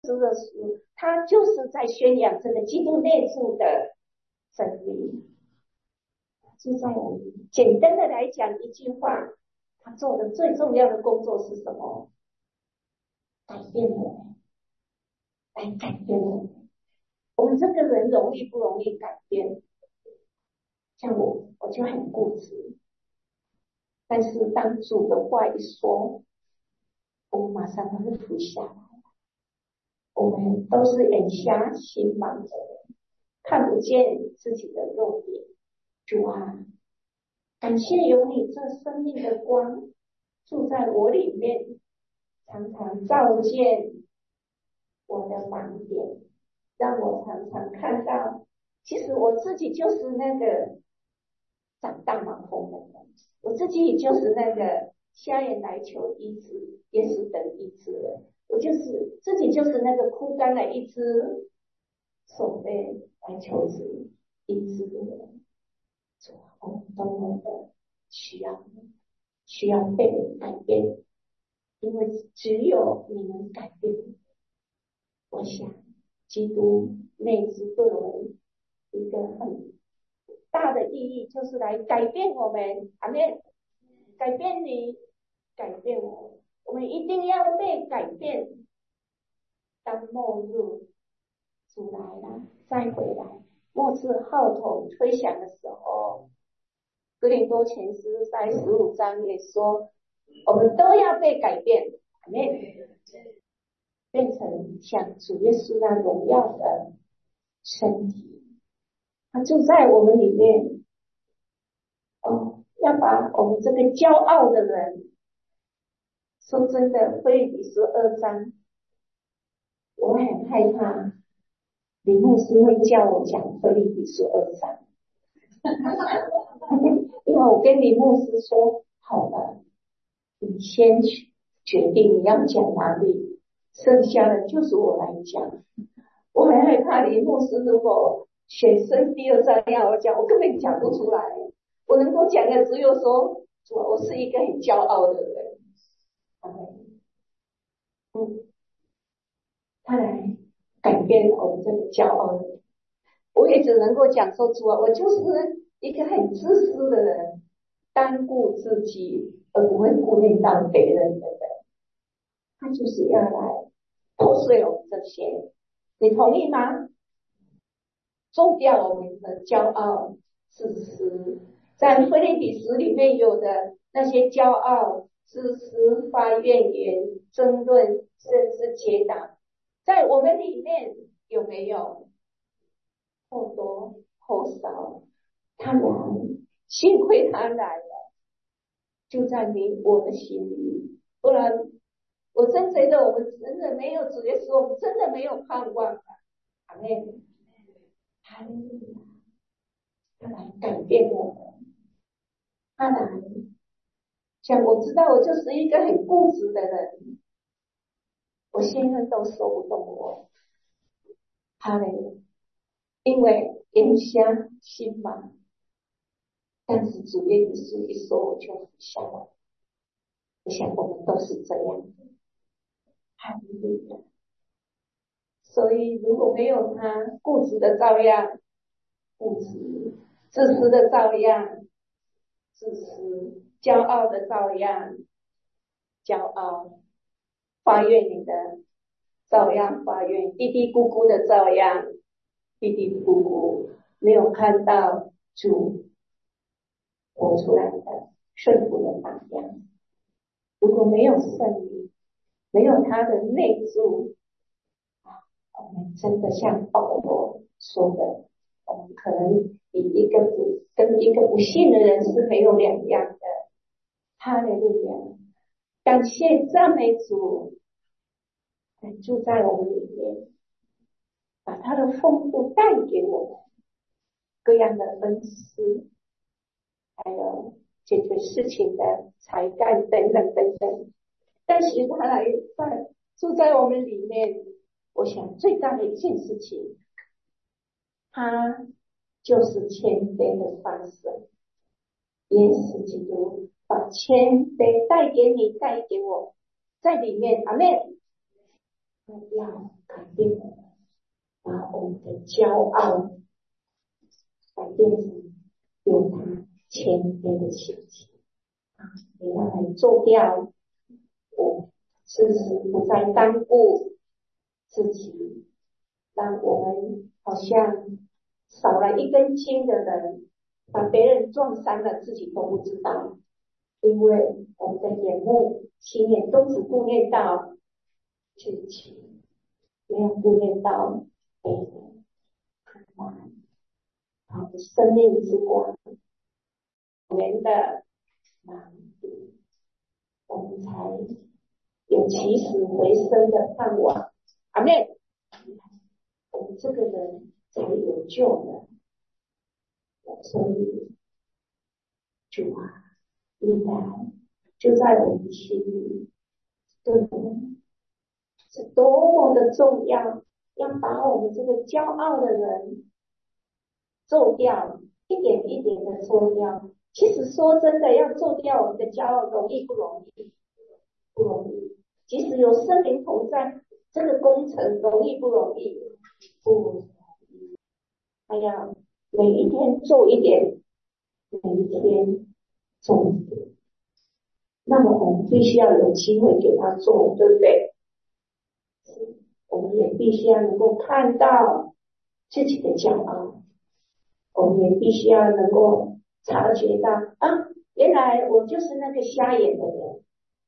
书的书，它就是在宣扬这个基督内住的真理。就在我们简单的来讲一句话，他做的最重要的工作是什么？改变我们，来改变我们。我们这个人容易不容易改变？像我就很固执，但是当主的话一说，我们马上会服下来。我们都是眼瞎心盲的人，看不见自己的弱点。主啊，感谢有你这生命的光住在我里面，常常照见我的盲点，让我常常看到，其实我自己就是那个长大盲风的人，我自己就是那个瞎眼来求医治，耶稣得医治了。我就是自己就是那个枯干了一只手背来求治医治的人。主啊，我们都那个需要被改变，因为只有你能改变。我想基督内住对我们一个很大的意义，就是来改变我们，阿们，改变你，改变我，我们一定要被改变。当末日主来了，再回来，末世号筒吹响的时候，哥林多前书在15章也说，我们都要被改变，阿们，变成像主耶稣那荣耀的身体，他住在我们里面。要把我们这个骄傲的人，说真的，腓立比书2章，我很害怕李牧师会叫我讲腓立比书2章，因为我跟李牧师说好了，你先决定你要讲哪里，剩下的就是我来讲。我很害怕李牧师如果选生第2章要我讲，我根本讲不出来。我能够讲的只有说，我是一个很骄傲的人。他来改变我们这个骄傲的人。我也只能够讲说，主啊，我就是一个很自私的人，单顾自己而不会顾虑到别人的人。他就是要来破碎我们这些，你同意吗？做掉我们的骄傲、自私。在腓立比书里面有的那些骄傲、自私、发怨言、争论，甚至结党，在我们里面有没有？或多或少。他来，幸亏他来了，就在你我的心里，不然我真觉得我们真的没有主耶稣，我们真的没有盼望了。阿们，哈利路亚！他来改变我们，他来，像我知道我就是一个很固执的人，我先生都说不动我，哈利路亚！因为眼瞎心盲，但是主耶稣一说我就服下来。我想我们都是这样的，哈利路亚！所以如果没有他，固执的照样固执，自私的照样自私，骄傲的照样骄傲，发怨言的照样发怨，嘀嘀咕咕的照样嘀嘀咕咕，没有看到主活出来的顺服的榜样。如果没有圣灵，没有他的内住，我们真的像保罗说的，我们可能跟一个不信的人是没有两样的。哈利路亚！感谢赞美主，住在我们里面，把他的丰富带给我们，各样的恩赐，还有解决事情的才干等等等等。但是他来住在我们里面，我想最大的一件事情，他就是谦卑的发生。耶稣基督把谦卑带给你，带给我，在里面，阿们。 要改变我们，把我们的骄傲改变成有他谦卑的心情。你要来做掉我事实，不再单顾自己，让我们好像少了一根筋的人，把别人撞伤了，自己都不知道。因为我们的眼目、心眼都只顾念到自己，没有顾念到别人。好，生命之光，我们的盲点，我们才有起死回生的盼望。阿们，我们这个人才有救的。所以，主啊，应该就在我们心里，对我们是多么的重要，要把我们这个骄傲的人做掉，一点一点的做掉。其实说真的，要做掉我们的骄傲，容易不容易？不容易。即使有圣灵同在，这个工程容易不容易？不容易。哎呀，每一天做一点，每一天做一点。那么我们必须要有机会给他做，对不对？我们也必须要能够看到自己的骄傲，我们也必须要能够察觉到啊，原来我就是那个瞎眼的人，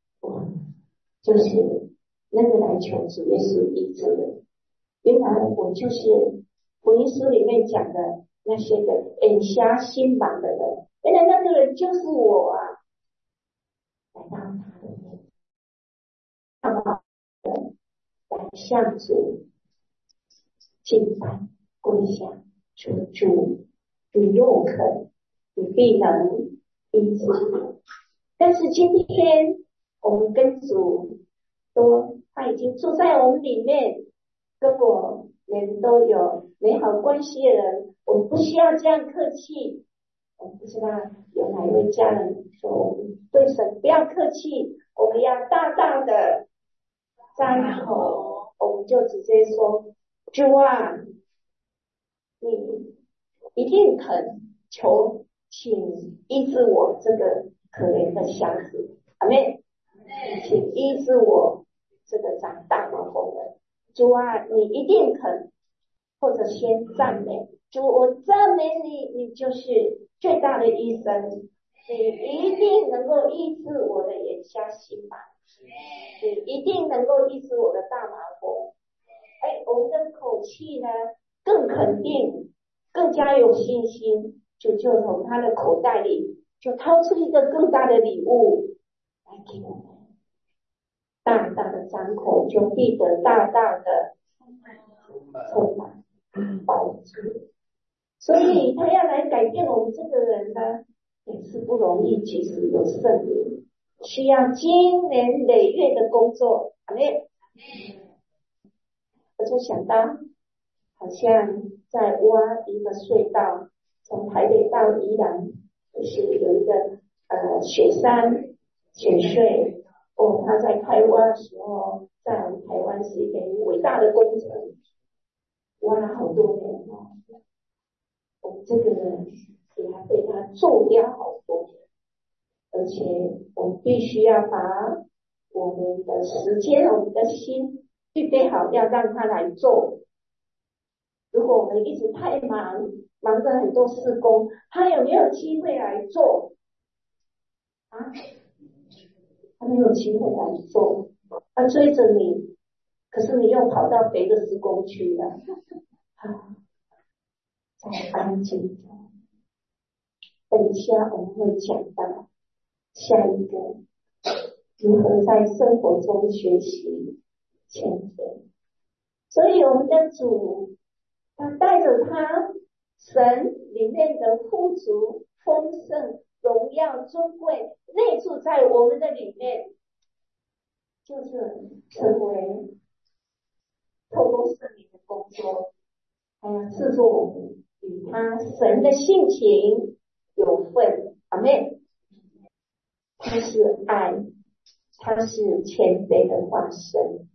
就是那个来求主耶稣医治的。原来我就是福音书里面讲的那些个眼瞎心盲的人，原来那个人就是我啊！来到他的面前，好不好？来向主敬拜跪下，求主，你若肯，你必能医治。但是今天我们跟主说，他已经住在我们里面，跟我们都有美好关系的人，我们不需要这样客气。我不知道有哪一位家人说，我们对神不要客气，我们要大大的张口，我们就直接说，主啊，你一定肯求，请医治我这个可怜的瞎子。阿妹，请医治我这个长大麻风的。主啊，你一定肯，或者先赞美主，我赞美你，你就是最大的医生，你一定能够医治我的眼瞎心盲，你一定能够医治我的大麻风。哎，我们的口气呢更肯定，更加有信心，就从他的口袋里就掏出一个更大的礼物来给我们。大大的张口，就必得大大的充满饱足。所以他要来改变我们这个人呢，也是不容易。其实有圣灵，需要经年累月的工作。阿们。我就想到，好像在挖一个隧道，从台北到宜兰，就是有一个雪山雪隧。他在开挖的时候，在我们台湾是一个伟大的工程，挖了好多年哦。我们这个人也还被他做掉好多年，而且我们必须要把我们的时间、我们的心预备好，要让他来做。如果我们一直太忙着很多事工，他有没有机会来做啊？他没有机会来做，他追着你，可是你又跑到别的施工去了。才安静。等一下我们会讲到下一个如何在生活中学习谦卑。所以我们的主，他带着他神里面的富足、丰盛、荣耀、尊贵内住在我们的里面，就是成为透过圣灵的工作，还要制作我们与他神的性情有份。阿们。他是爱，他是谦卑的化身，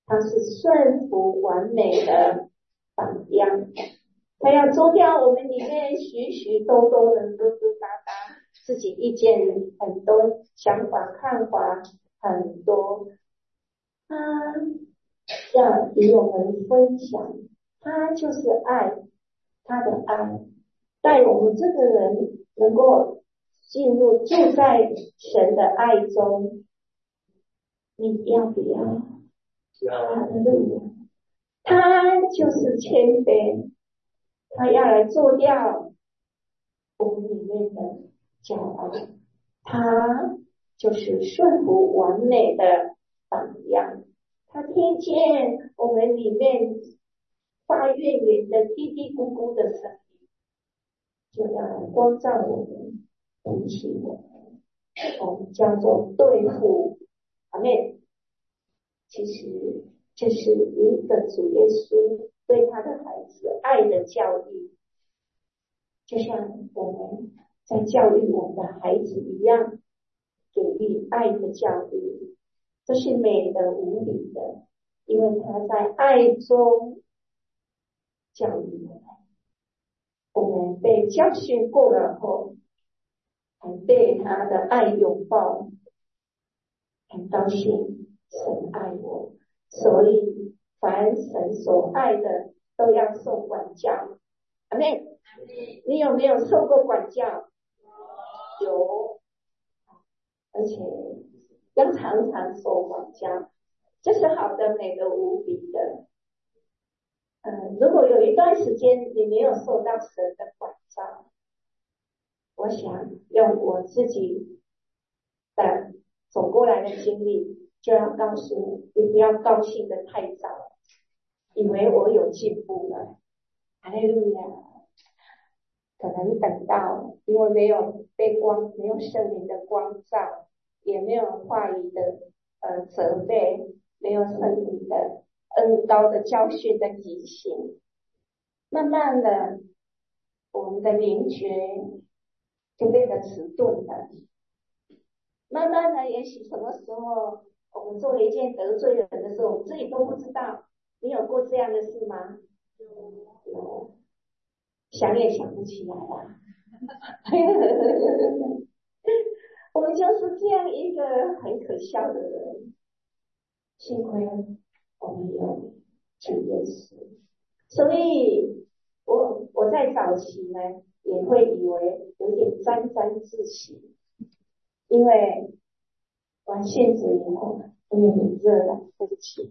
他是顺服完美的榜样，他要做掉我们里面许许多多的疙疙瘩瘩，自己意见很多，想法看法很多，他要与我们分享，他就是爱，他的爱带我们这个人能够进入住在神的爱中，你要不要？哈利路亚！他就是谦卑，他要来做掉我们里面的骄傲，他就是顺服完美的榜样。他听见我们里面发怨言的嘀嘀咕咕的声音，就要来光照我们，提醒我们，我们叫做对付。阿们。其实这是一个主耶稣对他的孩子爱的教育，就像我们在教育我们的孩子一样，给予爱的教育，这是美的无比的，因为他在爱中教育我们，我们被教训过了后，还被他的爱拥抱，很高兴神爱我，所以凡神所爱的都要受管教。阿们。你有没有受过管教？有，而且要常常受管教，这是好的，美的无比的。如果有一段时间你没有受到神的管教，我想用我自己的走过来的经历，就要告诉你，你不要高兴的太早，以为我有进步了。哈利路亚！可能等到，因为没有被光，没有圣灵的光照，也没有话语的责备，没有圣灵的恩膏的教训的提醒，慢慢的，我们的灵觉就变得迟钝了。慢慢的，也许什么时候我们做了一件得罪人的时候，我们自己都不知道。你有过这样的事吗？有，想也想不起来啦。我们就是这样一个很可笑的人，幸亏我们有主耶稣，所以我在早期呢也会以为有点沾沾自喜，因为完现子以后因为很热了，对不起，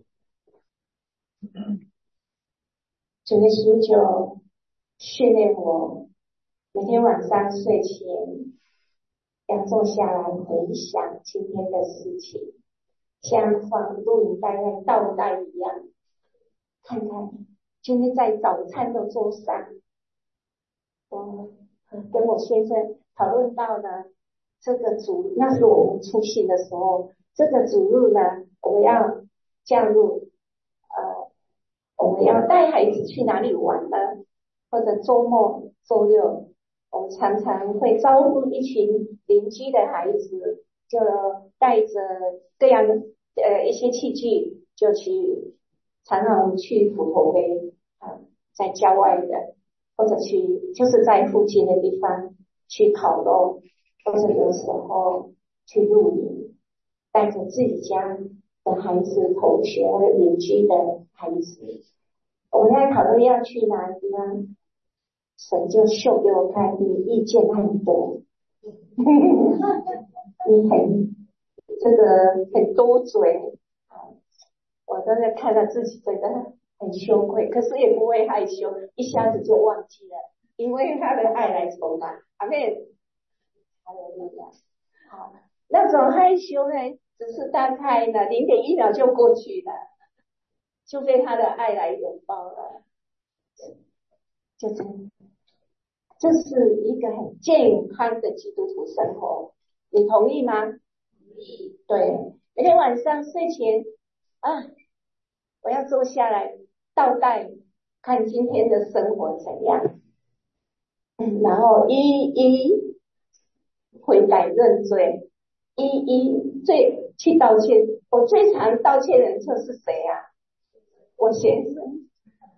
主耶稣就训练我每天晚上睡前要坐下来回想今天的事情，像放录影带在倒带一样，看看今天在早餐的桌上，我跟我先生讨论到呢，这个那是我们出行的时候，这个主日呢，我们要加入我们要带孩子去哪里玩呢？或者周末周六，我们常常会招呼一群邻居的孩子，就带着各样的一些器具，就去常常我们去斧头围在郊外的，或者去就是在附近的地方去烤肉，或者有时候去露营，带着自己家的孩子、同学或者邻居的孩子。我们在讨论要去哪里呢？神就秀给我看，你意见很多，你这个很多嘴，我真的看到自己真的很羞愧，可是也不会害羞，一下子就忘记了，因为他的爱来充满。阿们，哈利路亚。好，那种害羞呢，只是大概呢0.1秒就过去了，就被他的爱来拥抱了，就这样。这是一个很健康的基督徒生活，你同意吗？同意。对，每天晚上睡前我要坐下来倒带看今天的生活怎样，然后一一悔改认罪，一一去道歉。我最常道歉的人就是谁啊？ 我先生，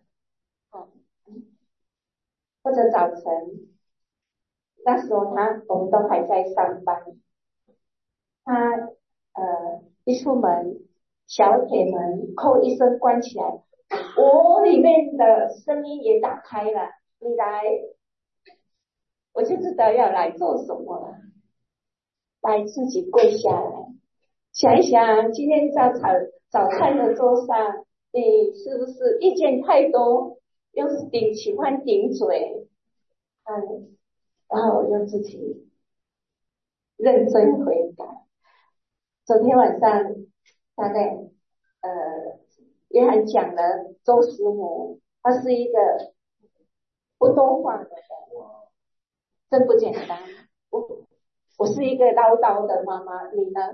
或者早晨，那时候我们都还在上班，他一出门，小铁门扣一声关起来，我里面的声音也打开了，你来，我就知道要来做什么了，来自己跪下来，想一想今天早餐的桌上，你是不是意见太多，又是喜欢顶嘴，然后我就自己认真回答。昨天晚上大概约翰讲了周师母，她是一个不多话的人，真不简单。我是一个唠叨的妈妈，你呢？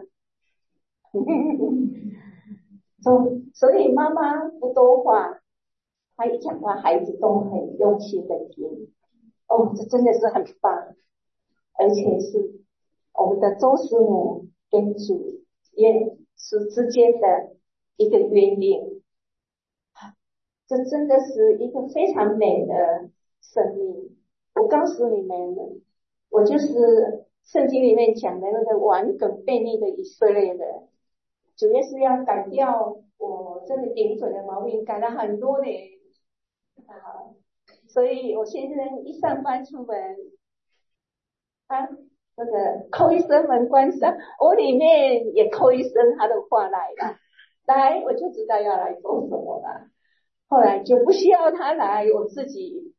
所以妈妈不多话，她一讲话，孩子都很用心的听。这真的是很棒，而且是我们的周师母跟主耶稣之间的一个约定，这真的是一个非常美的生命。我告诉你们，我就是圣经里面讲的那个顽梗悖逆的以色列人，主要是要改掉我这个顶嘴的毛病，改了很多年所以我先生一上班出门，那个扣一声门关上，我里面也扣一声他的话来了，来我就知道要来做什么了。后来就不需要他来，我自己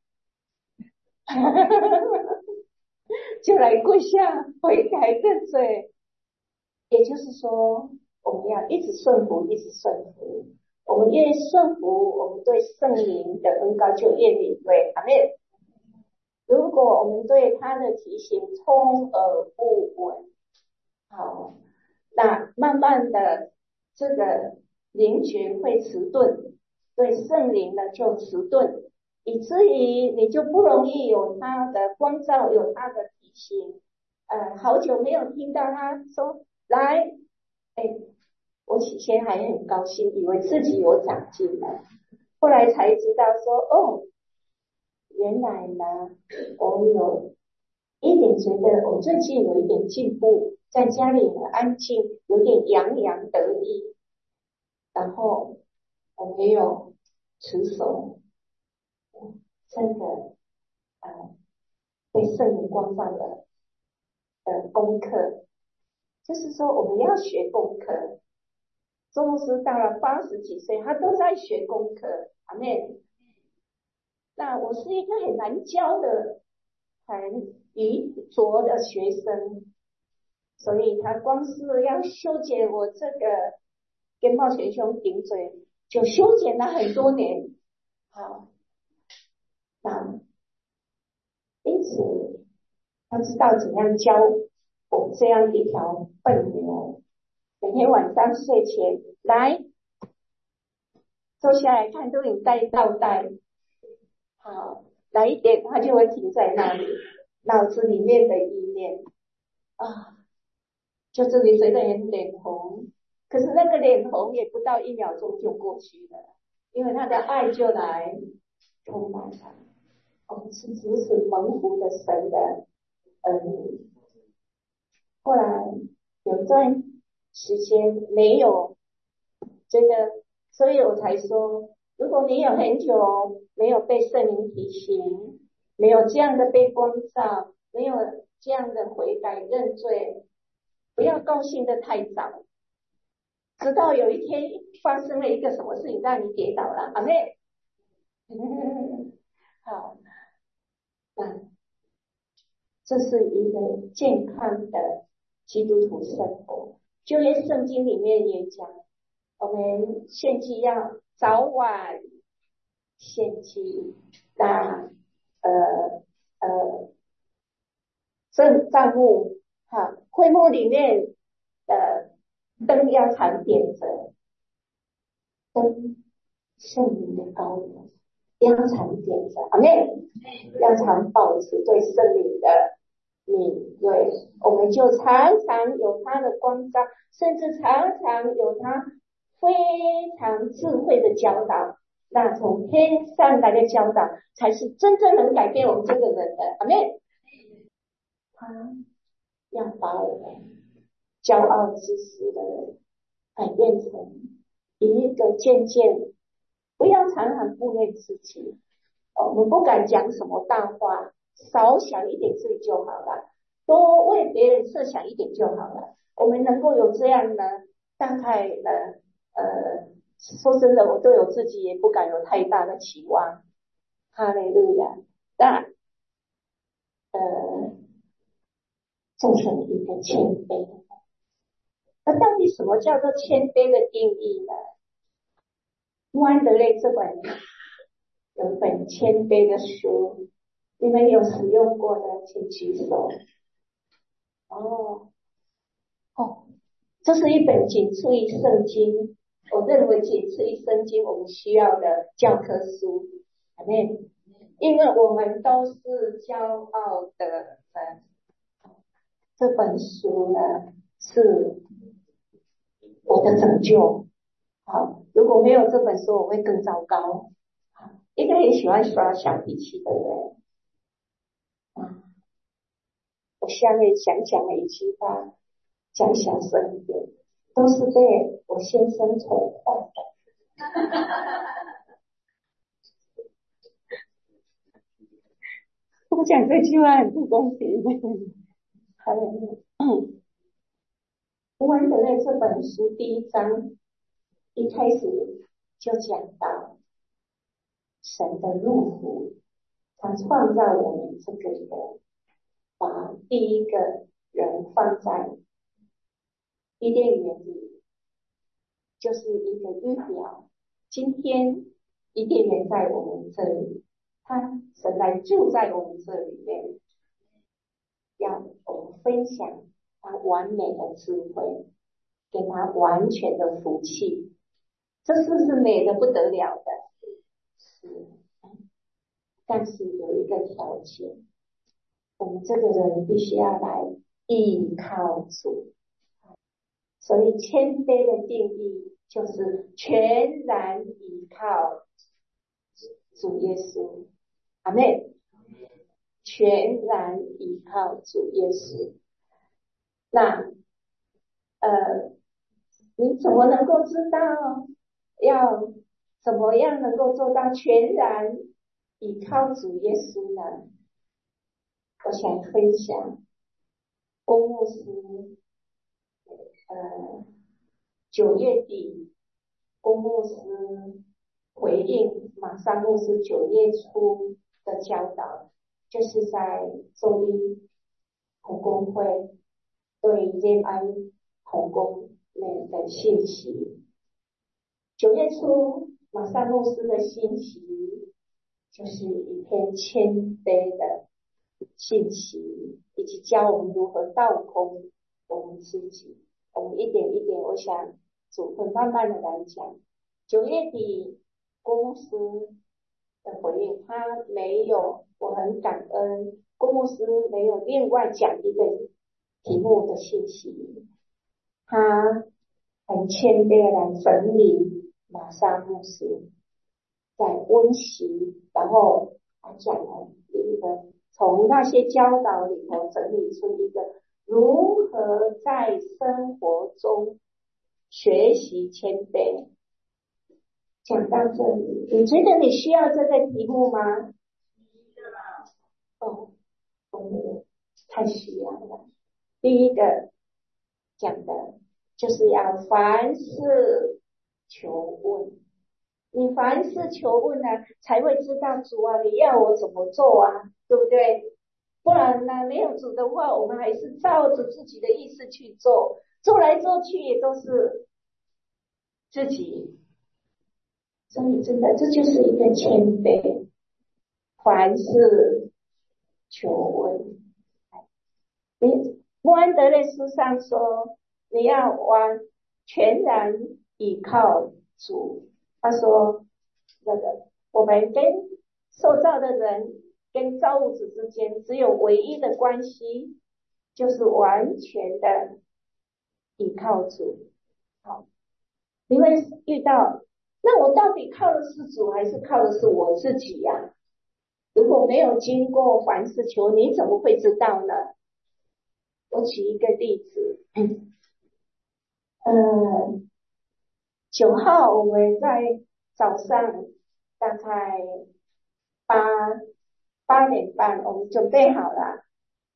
就来跪下悔改认罪。也就是说，我们要一直顺服，一直顺服。我们越顺服，我们对圣灵的恩膏就越敏锐。阿们。如果我们对他的提醒充耳不闻，好，那慢慢的这个灵觉会迟钝，对圣灵的就迟钝，以至于你就不容易有他的光照，有他的提醒。好久没有听到他说来，我起先还很高兴，以为自己有长进了，后来才知道说原来呢，我有一点觉得我最近有一点进步，在家里很安静，有点洋洋得意，然后我没有持守真的被圣灵光照的功课，就是说我们要学功课。周牧师到了80几岁，他都在学功课，阿们。那我是一个很难教的、很愚拙的学生，所以他光是要修剪我这个跟冒险兄顶嘴，就修剪了很多年。好，那因此他知道怎样教我这样一条笨牛，每天晚上睡前来坐下来看录影带倒带。好，来一点他就会停在那里，脑子里面的意念就这里随着人脸红，可是那个脸红也不到1秒钟就过去了，因为他的爱就来充满了。我们是如此蒙福的神的儿女。后来有段时间没有这个，所以我才说，如果你有很久没有被圣灵提醒，没有这样的被光照，没有这样的悔改认罪，不要高兴的太早，直到有一天发生了一个什么事情让你跌倒了，阿妹好，这是一个健康的基督徒生活。就连圣经里面也讲，我们献祭要早晚献祭，那帐幕会幕里面的灯要常点着，灯圣灵的高亮要常点着，阿们，要常保持对圣灵的敏锐，我们就常常有他的光照，甚至常常有他非常智慧的教导， 那从天上来的教导，才是真正能改变我们这个人的。阿们。他要把我们骄傲自私的人改变成一个渐渐不要常常顾念自己，我们不敢讲什么大话，少想一点自己就好了，多为别人设想一点就好了。我们能够有这样呢，大概呢，说真的，我对我自己也不敢有太大的期望。哈利路亚！但做成一个谦卑的人。那到底什么叫做谦卑的定义呢？穆安德烈这本有一本谦卑的书，你们有使用过的请举手。这是一本仅次于圣经，我认为仅次于圣经我们需要的教科书。阿们。因为我们都是骄傲的人，这本书呢是我的拯救。好，如果没有这本书，我会更糟糕。一个很喜欢耍小脾气的人，我下面想讲了一句话，讲小声一点，都是被我先生宠坏的。我讲这句话很不公平。还有，吴安德烈这本书第一章一开始就讲到神的祝福，他创造我们这个人，把第一个人放在伊甸园里，就是一个预表。今天伊甸园在我们这里，神来住在我们这里面，要我们分享他完美的智慧，给他完全的福气，这是不是美的不得了的？是。但是有一个条件，我们这个人必须要来依靠主。所以谦卑的定义就是全然依靠主耶稣。阿们。全然依靠主耶稣。那你怎么能够知道要怎么样能够做到全然依靠主耶稣呢？我想分享郭牧师9月底郭牧师回应马上牧师9月初的教导，就是在周一同工会对恋爱同工们的信息。9月初马上牧师的信息就是一篇谦卑的信息，以及教我们如何倒空我们自己。我们一点一点，我想主会慢慢的来讲。9月底郭牧师的回应，他没有，我很感恩郭牧师没有另外讲一个题目的信息，他很谦卑的来整理马上牧师在温习，然后他讲了一个从那些教导里头整理出一个如何在生活中学习谦卑。讲到这里，你觉得你需要这个题目吗？太需要了。第一个讲的就是要凡事求问，你凡事求问呢，才会知道主啊，你要我怎么做啊，对不对？不然呢，没有主的话，我们还是照着自己的意思去做，做来做去也都是自己。所以真的，这就是一个谦卑，凡事求问。穆安德烈书上说，你要全然依靠主。他说，我们跟受造的人跟造物主之间只有唯一的关系，就是完全的依靠主。好，你会遇到那我到底靠的是主还是靠的是我自己呀？如果没有经过凡事求，你怎么会知道呢？我举一个例子，9号我们在早上大概8点半，我们准备好了。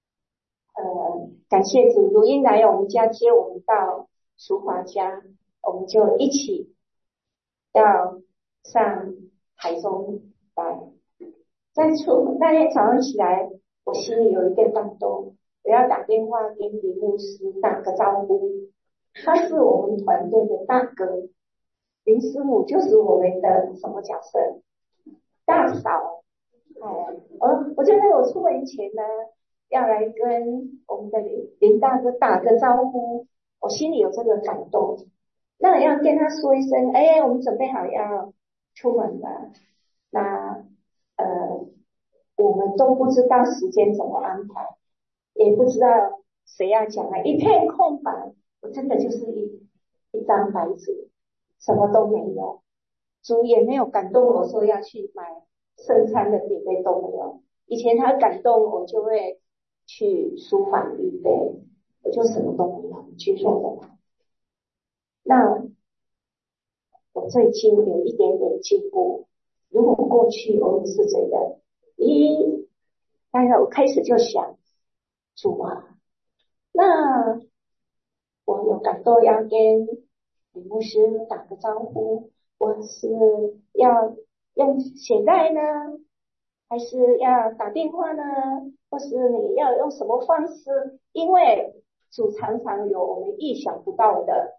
感谢主，如音来我们家接我们到淑华家，我们就一起要上台中来。那天早上起来，我心里有一个感动，我要打电话给李牧师打个招呼。他是我们团队的大哥，林师母就是我们的什么角色？大嫂。我觉得我出门前呢，要来跟我们的林大哥打个招呼，我心里有这个感动。那要跟他说一声，我们准备好要出门了。那我们都不知道时间怎么安排，也不知道谁要讲啊，一片空白。我真的就是一张白纸，什么都没有。主也没有感动我说要去买圣餐的准备都没有。以前他感动我就会去书房预备，我就什么都没有，去说的。那我最近有一点点进步。如果过去我也是觉得，当然我开始就想，主啊，那我有感动要跟李牧师打个招呼，我是要用写带呢，还是要打电话呢？或是你要用什么方式？因为主常常有我们意想不到的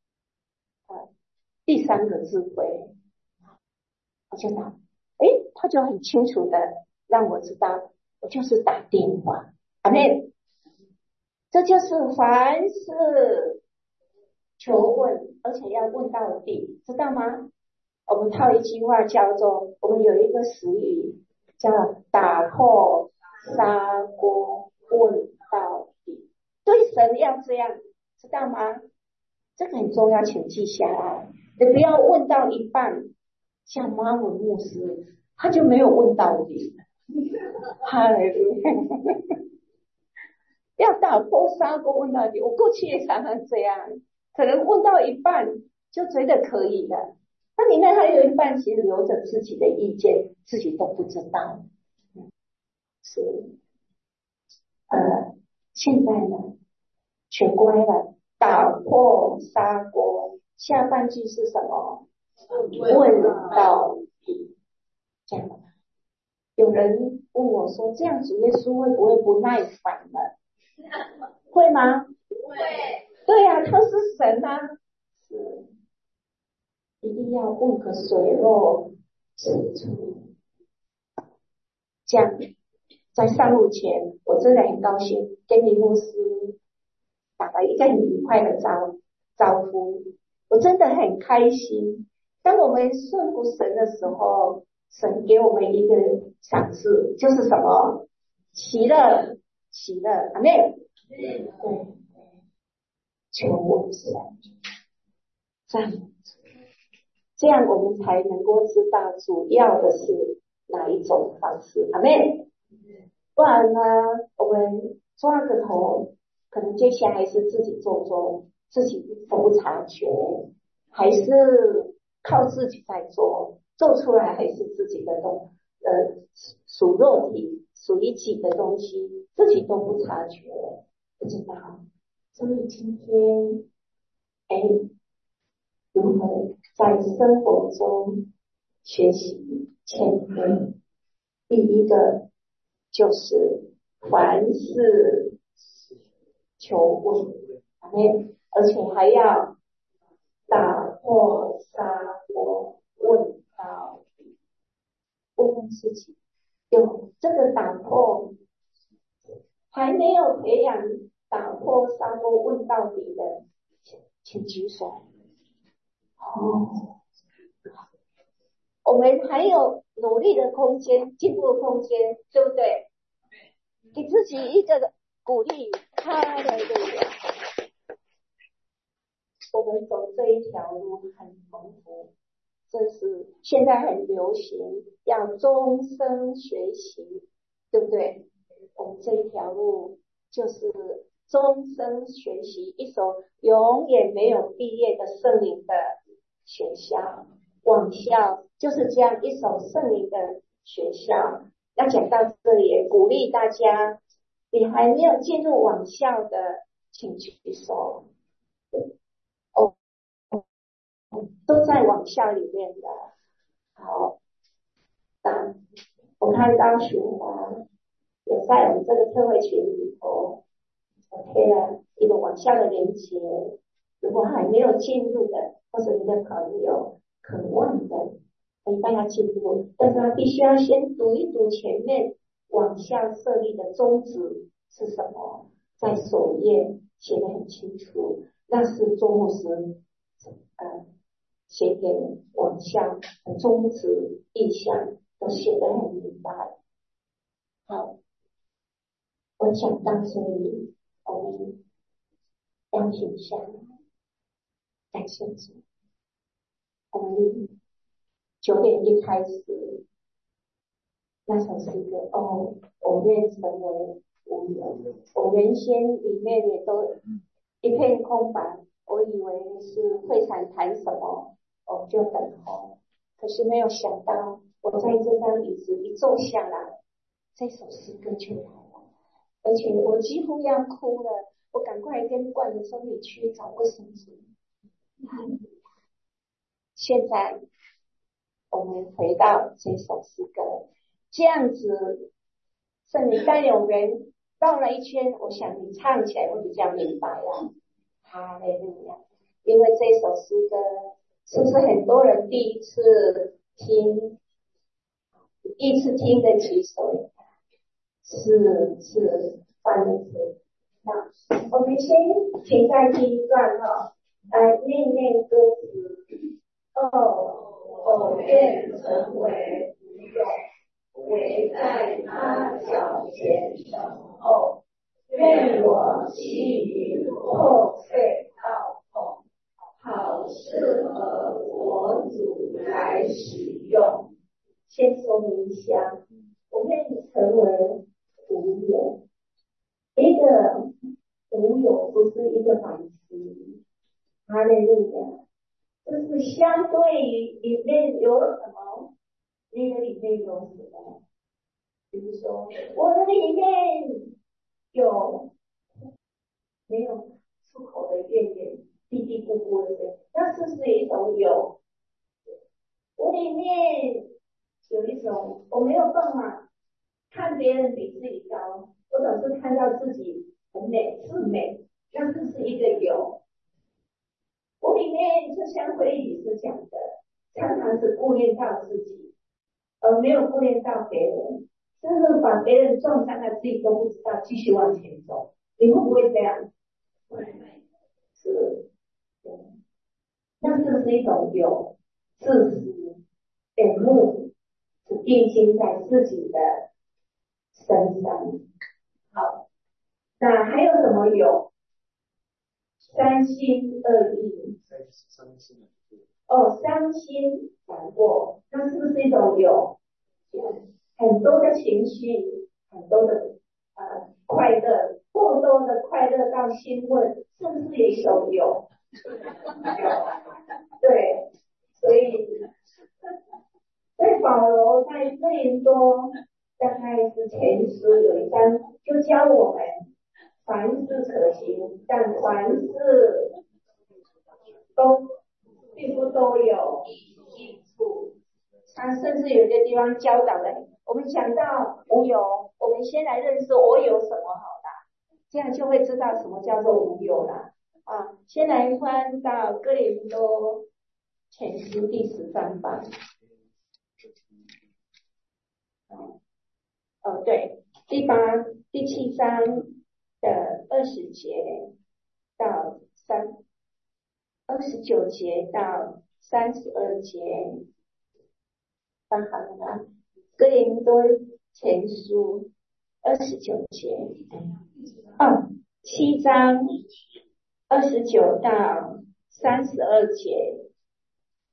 第三个智慧。我就打，他就很清楚的让我知道，我就是打电话。阿妹，这就是凡事求问，而且要问到底，知道吗？我们套一句话叫做，我们有一个词语叫打破砂锅问到底。对神要这样，知道吗？这个很重要，请记下来。你不要问到一半，像马文牧师，他就没有问到底。要打破砂锅问到底。我过去也常常这样，可能问到一半就觉得可以了，那里面还有一半其实留着自己的意见，自己都不知道。是现在呢，全乖了，打破砂锅。下半句是什么？问到底。这样，有人问我说，这样主耶稣会不会不耐烦了？会吗？ 不会。 对啊，他是神啊，是一定要问个水落石出。这样，在上路前，我真的很高兴，跟林牧师打了一个很愉快的招呼，我真的很开心。当我们顺服神的时候，神给我们一个赏赐，就是什么？喜乐，喜乐，阿妹，对，求问神，这样我们才能够知道主要的是哪一种方式，阿妹。不然呢，我们抓个头，可能接下来是自己做，自己不察觉，还是靠自己在做出来还是自己的属肉体属于己的东西，自己都不察觉，不知道。所以今天，如何在生活中学习谦卑？第一个就是凡事求问，而且还要打破砂锅问到底。问自己，有这个打破还没有培养打破砂锅问到底的，请举手。我们还有努力的空间，进步的空间，对不对？给自己一个鼓励。哈利路亚！我们走这一条路很蒙福， 这是现在很流行，要终身学习，对不对？我们这一条路就是终身学习，一所永远没有毕业的圣灵的学校，网校就是这样一所圣灵的学校。那讲到这里，也鼓励大家，你还没有进入网校的，请举手。哦，都在网校里面的。好，那我看到循环有在我们这个特会群里头贴了一个网校的连结，如果还没有进入的，或者你的朋友渴望的，可以带他进入，但是他必须要先读一读前面网校设立的宗旨是什么，在首页写得很清楚，那是周牧师写给网校的宗旨意向都写得很明白。好，我讲到这里，我们邀请一下感谢主。我们9点一开始那首诗歌哦，我愿成为无有。我原先里面也都一片空白，我以为是会场谈什么，我就等候。可是没有想到，我在这张椅子一坐下来，这首诗歌就来了，而且我几乎要哭了。我赶快跟冠的说：“你去找卫生纸。”现在我们回到这首诗歌，这样子圣灵带领人绕了一圈，我想你唱起来会比较明白了。哈利路亚！因为这首诗歌是不是很多人第一次听？第一次听的举手？是翻译是。那我们先停在第一段来念念歌词。我愿成为无有，围在他脚前守候。愿我弃于破碎道统，好适合我主来使用。先说明一下，我愿成为无有。一个无有不是一个反词，哈利路亚。就是相对于里面有什么，你的里面有什么？比如说，我的里面有没有出口的怨言，嘀嘀咕咕的，那是不是一种有？我里面有一种，我没有办法看别人比自己高，我总是看到自己很美，是美，那这是一个有。我里面就像回语是讲的，常常只顾念到自己，而没有顾念到别人，甚至把别人撞伤了，自己都不知道，继续往前走。你会不会这样？是，对。那是不是一种有自私、眼目，是定睛在自己的身上？好，那还有什么有？三心二意。伤心难过，那是不是一种有很多的情绪，很多的快乐，过多的快乐到兴奋，是不是也一种有？对，所以保罗在哥林多大概是前书有一章就教我们，凡事可行，但凡事都并不都有益处。他甚至有些地方教导的，我们讲到无有，我们先来认识我有什么好啦，这样就会知道什么叫做无有啦。先来翻到哥林多前书第13章。对，第7章的20节到29节到32节，翻好了吗？哥林多前书29节，7章29到32节。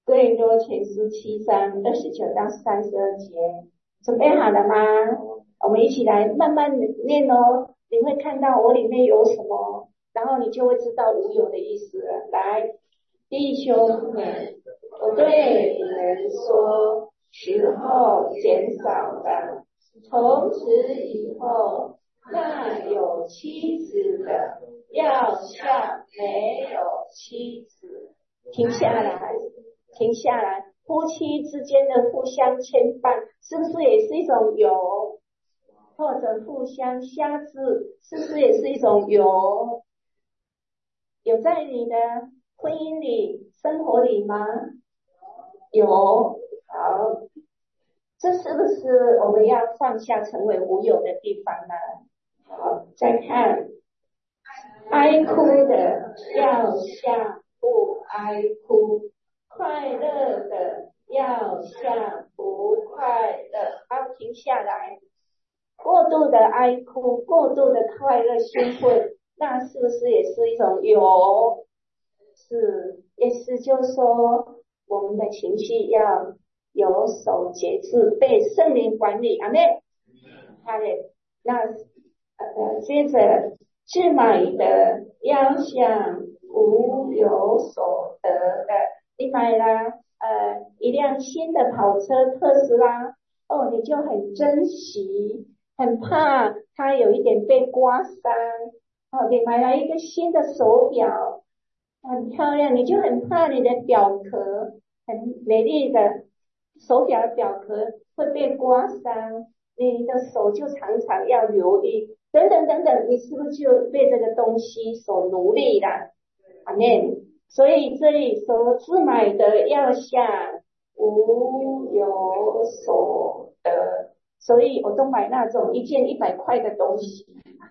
哥林多前书7章29到32节，准备好了吗？我们一起来慢慢念哦，你会看到我里面有什么，然后你就会知道无有的意思了。来，弟兄们，我对你们说，时候减少了，从此以后，那有妻子的要像没有妻子。停下来，停下来，夫妻之间的互相牵绊，是不是也是一种有？或者互相瞎制，是不是也是一种有？有在你的婚姻里、生活里吗？有。好，这是不是我们要放下成为无有的地方呢？好，再看，哀哭的要像不哀哭，快乐的要像不快乐。好，停下来。过度的哀哭，过度的快乐兴奋，那是不是也是一种有？是，也是就是说，我们的情绪要有所节制，被圣灵管理。阿妹，好嘞。那接着自买的要想无有所得的，你买了一辆新的跑车特斯拉，哦，你就很珍惜，很怕它有一点被刮伤。哦，你买了一个新的手表，很漂亮，你就很怕你的表壳，很美丽的手表的表壳会被刮伤，你的手就常常要留意，等等等等，你是不是就被这个东西所奴隶了？阿们。所以这里说自买的要像无有所得，所以我都买那种一件100块的东西，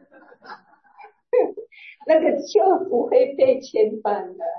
那个就不会被牵绊了。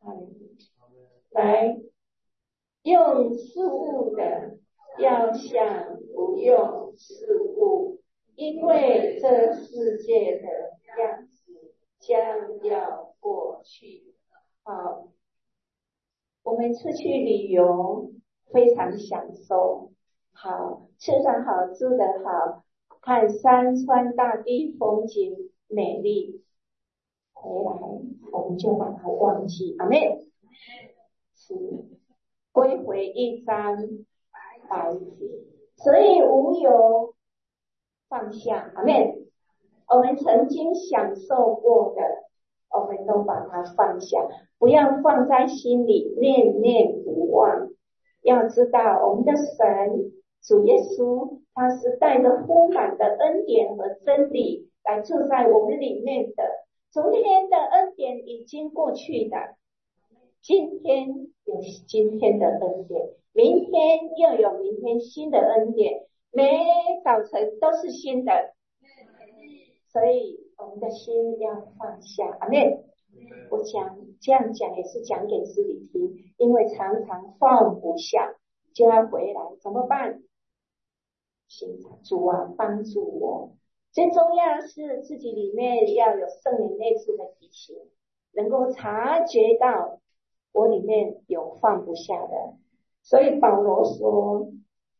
来，用事物的要像不用事物，因为这世界的样子将要过去。好，我们出去旅游非常享受，好，吃得好，住得好，看山川大地风景美丽，回来我们就把它忘记。阿妹，是归回一张白纸，所以无有放下。阿妹，我们曾经享受过的，我们都把它放下，不要放在心里，念念不忘。要知道我们的神主耶稣，他是带着丰满的恩典和真理来住在我们里面的。昨天的恩典已经过去的，今天有今天的恩典，明天又有明天新的恩典，每早晨都是新的，所以我们的心要放下。阿们。我这样讲也是讲给自己听，因为常常放不下，就要回来，怎么办？主啊，帮助我。最重要是自己里面要有圣灵内住的提醒，能够察觉到我里面有放不下的。所以保罗说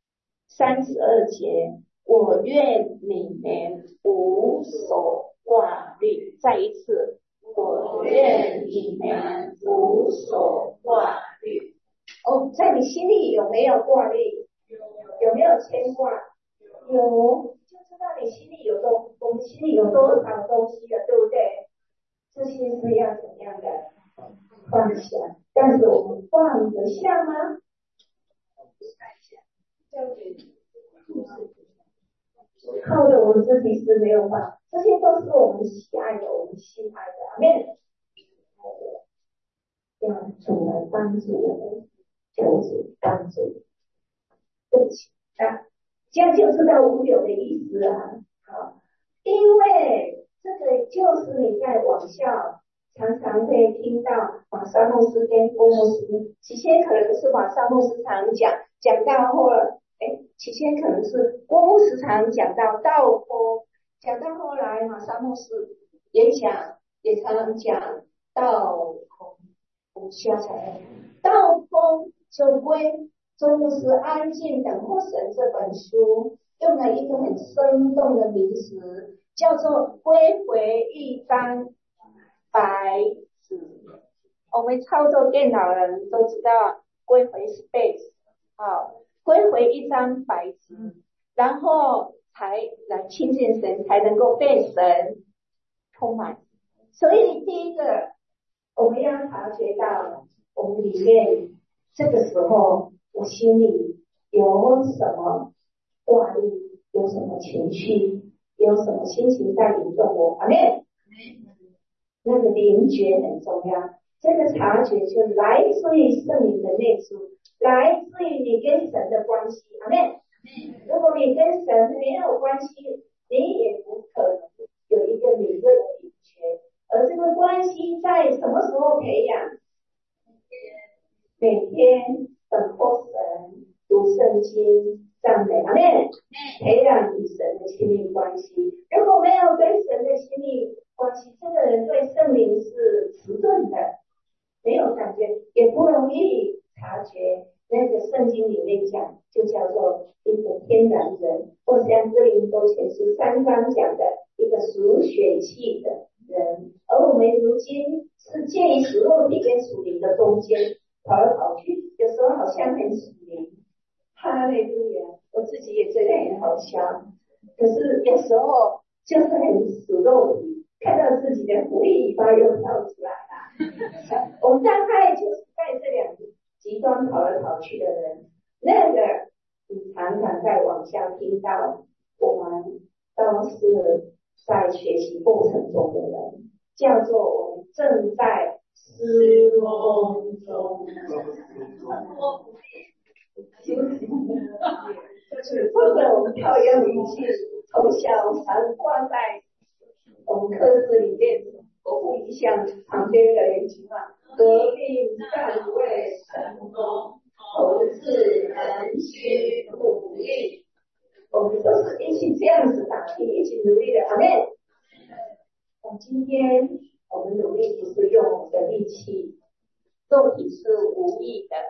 32节，我愿你们无所挂虑。再一次，我愿你们无所挂虑。哦，在你心里有没有挂虑？有没有牵挂？有，就知道你心里有多，我们心里有多少东西了，对不对？这些是要怎样的放下？但是我们放得下吗？靠着我们自己是没有办法，这些都是我们喜爱的，我们心爱的。阿们。要主来帮助我们，求主帮助。对不起啊，这样就知道无有的意思啊。好，因为这个就是你在网校常常会听到马萨牧师跟郭牧师，起先可能是马萨牧师常讲到后了，起先可能是郭牧师常讲到道风，讲到后来马萨牧师也常常讲道风。我们需要才道风就周牧师《安静等候神》这本书用了一个很生动的名词，叫做归回一张白纸。我们操作电脑的人都知道归回 space， 归回一张白纸，然后才来亲近神，才能够被神充满。所以第一个我们要察觉到我们里面这个时候我心里有什么挂虑，有什么情绪，有什么心情在引动我。阿们。那个灵觉很重要，这个察觉就来自于圣灵的内住，来自于你跟神的关系。阿们。如果你跟神没有关系，你也不可能有一个敏锐的灵觉。而这个关系在什么时候培养？每天等候神，读圣经，赞美。阿们。培养与神的亲密关系。如果没有跟神的亲密关系，这个人对圣灵是迟钝的，没有感觉，也不容易察觉。那个圣经里面讲，就叫做一个天然人，或像哥林多前书3章讲的一个属血气的人。而我们如今是介于属肉体跟属灵的中间跑来跑去，有时候好像很属灵。哈利路亚！我自己也觉得很好笑，可是有时候就是很属肉体，看到自己的狐狸尾巴又跳出来了。我们大概就是在这两个极端跑来跑去的人。那个你常常在网上听到，我们都是在学习过程中的人，叫做我们正在失梦中。就是或者我们套用语气，从小常挂在我们课室里面国父遗像旁边的一句话：革命尚未成功，投资仍需努力。我们都是一起这样子打拼，一起努力的。阿们。今天我们努力不是用我们的力气，肉体是无益的，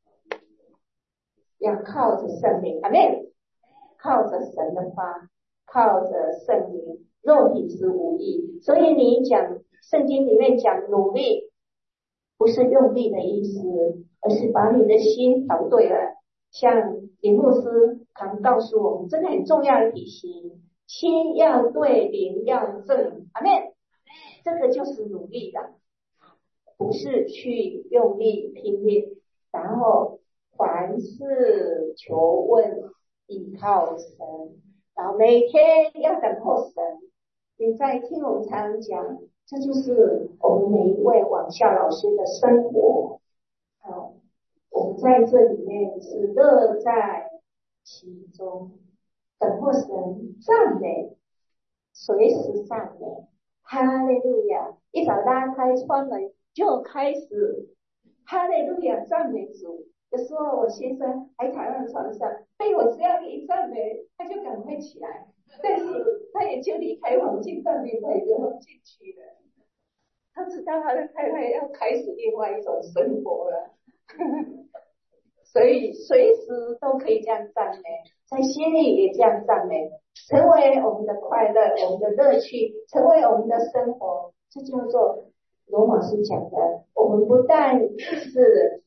要靠着圣灵。阿们。靠着神的话，靠着圣灵，肉体是无益。所以你讲圣经里面讲努力，不是用力的意思，而是把你的心调对了。像林牧师常告诉我们，这个很重要的提醒，心要对，灵要正。阿们。这个就是努力的，不是去用力拼命，然后凡事求问依靠神，然后每天要等候神。你在听我们常讲，这就是我们每一位网校老师的生活。我们在这里面是乐在其中，等候神，赞美，随时赞美。哈利路亚！一早拉开窗门就开始哈利路亚赞美主。有时候我先生还躺在床上，被我这样一赞美，他就赶快起来，但是他也就离开黄金赞美会就进去了。他知道他的太太要开始另外一种生活了。所以随时都可以这样赞美，在心里也这样赞美，成为我们的快乐，我们的乐趣，成为我们的生活。这叫做罗马书讲的，我们不但是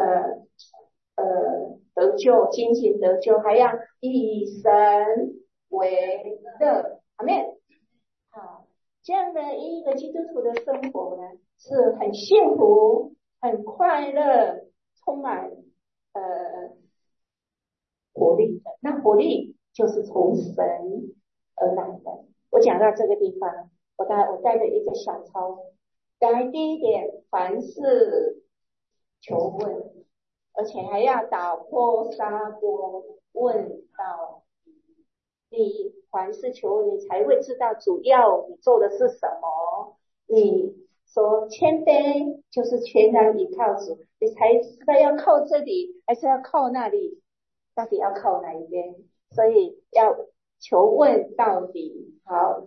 得救，仅仅得救，还要以神为乐。阿们。好，这样的一个基督徒的生活呢，是很幸福、很快乐，充满活力的。那活力就是从神而来的。我讲到这个地方，我带着一个小抄。来，第一点，凡事求问，而且还要打破砂锅问到你凡事求问，你才会知道主要你做的是什么。你说谦卑就是全然依靠主，你才知道要靠这里还是要靠那里，到底要靠哪一边。所以要求问到底。好，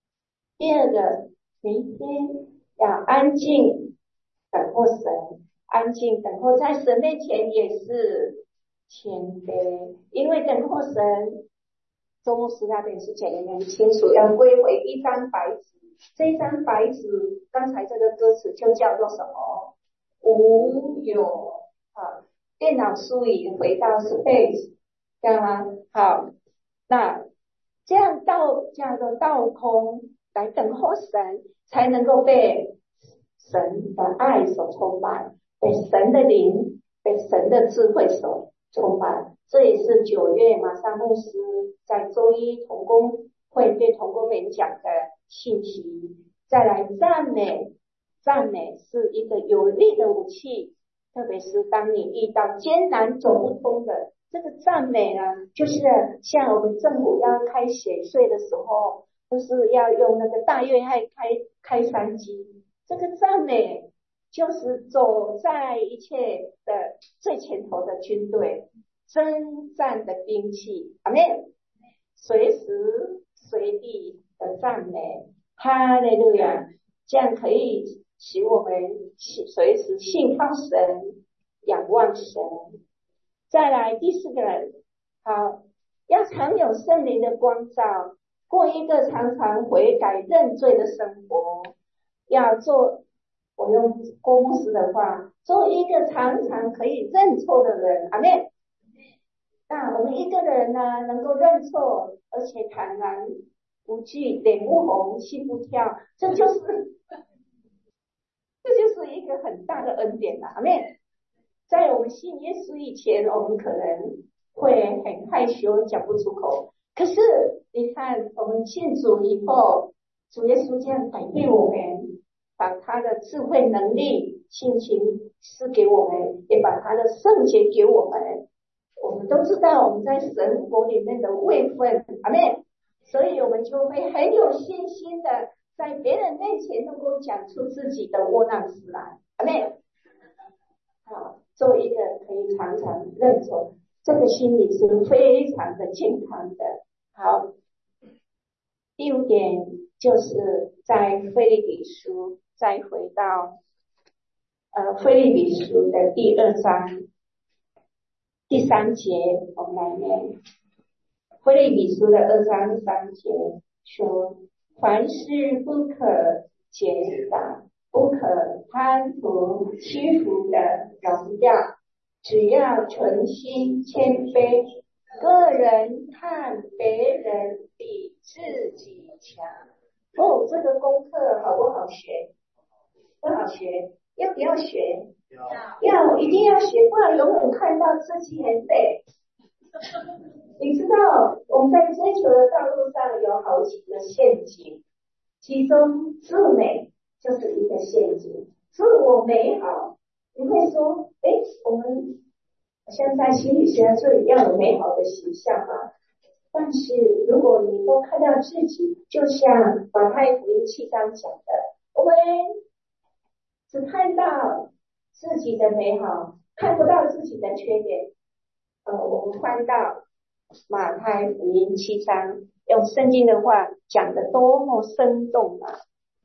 第二个，每天要安静等候神。 安静等候，在神面前也是谦卑，因为等候神。周牧师那边是讲得很清楚，要归回一张白纸。这一张白纸，刚才这个歌词就叫做什么？无有啊。电脑输赢回到 space， 这样吗？好，那这样的倒空来等候神，才能够被神的爱所充满，被神的灵、被神的智慧所充满。这也是9月马上牧师在周一同工会对同工们讲的信息。再来赞美，赞美是一个有力的武器，特别是当你遇到艰难走不通的这个赞美呢，就是像我们政府要开血税的时候，就是要用那个大约开山机，这个赞美就是走在一切的最前头的军队，征战的兵器。阿们，随时随地的赞美，哈利路亚，这样可以使我们随时信靠神，仰望神。再来第4个人，好，要常有圣灵的光照，过一个常常悔改认罪的生活，要做，我用郭牧师的话，做一个常常可以认错的人。阿们。那我们一个人呢，能够认错，而且坦然无惧，脸不红心不跳，这就是一个很大的恩典啦。阿们。在我们信耶稣以前，我们可能会很害羞，讲不出口。可是你看，我们信主以后，主耶稣这样改变我们，把他的智慧、能力、性情赐给我们，也把他的圣洁给我们。我们都知道我们在神国里面的位分，阿们。所以我们就会很有信心的在别人面前能够讲出自己的窝囊事来，阿们。好，做一个可以常常认错，这个心理是非常的健康的。好，第5点就是在腓立比书，再回到腓立比书的第2章第3节，我们来念腓立比书的2章3节，说：凡事不可结党，不可贪图虚浮的荣耀，只要存心谦卑，个人看别人比自己强。哦，这个功课好不好学？不好学，要不要学？要，一定要学，不然永远看到自己很累。你知道我们在追求的道路上有好几个陷阱，其中自美就是一个陷阱，自我美好。你会说，我们现在心理学这里要有美好的形象嘛？但是如果你都看到自己，就像马太福音7章讲的，我们只看到自己的美好，看不到自己的缺点。我们翻到马太福音7章，用圣经的话讲的多么生动啊！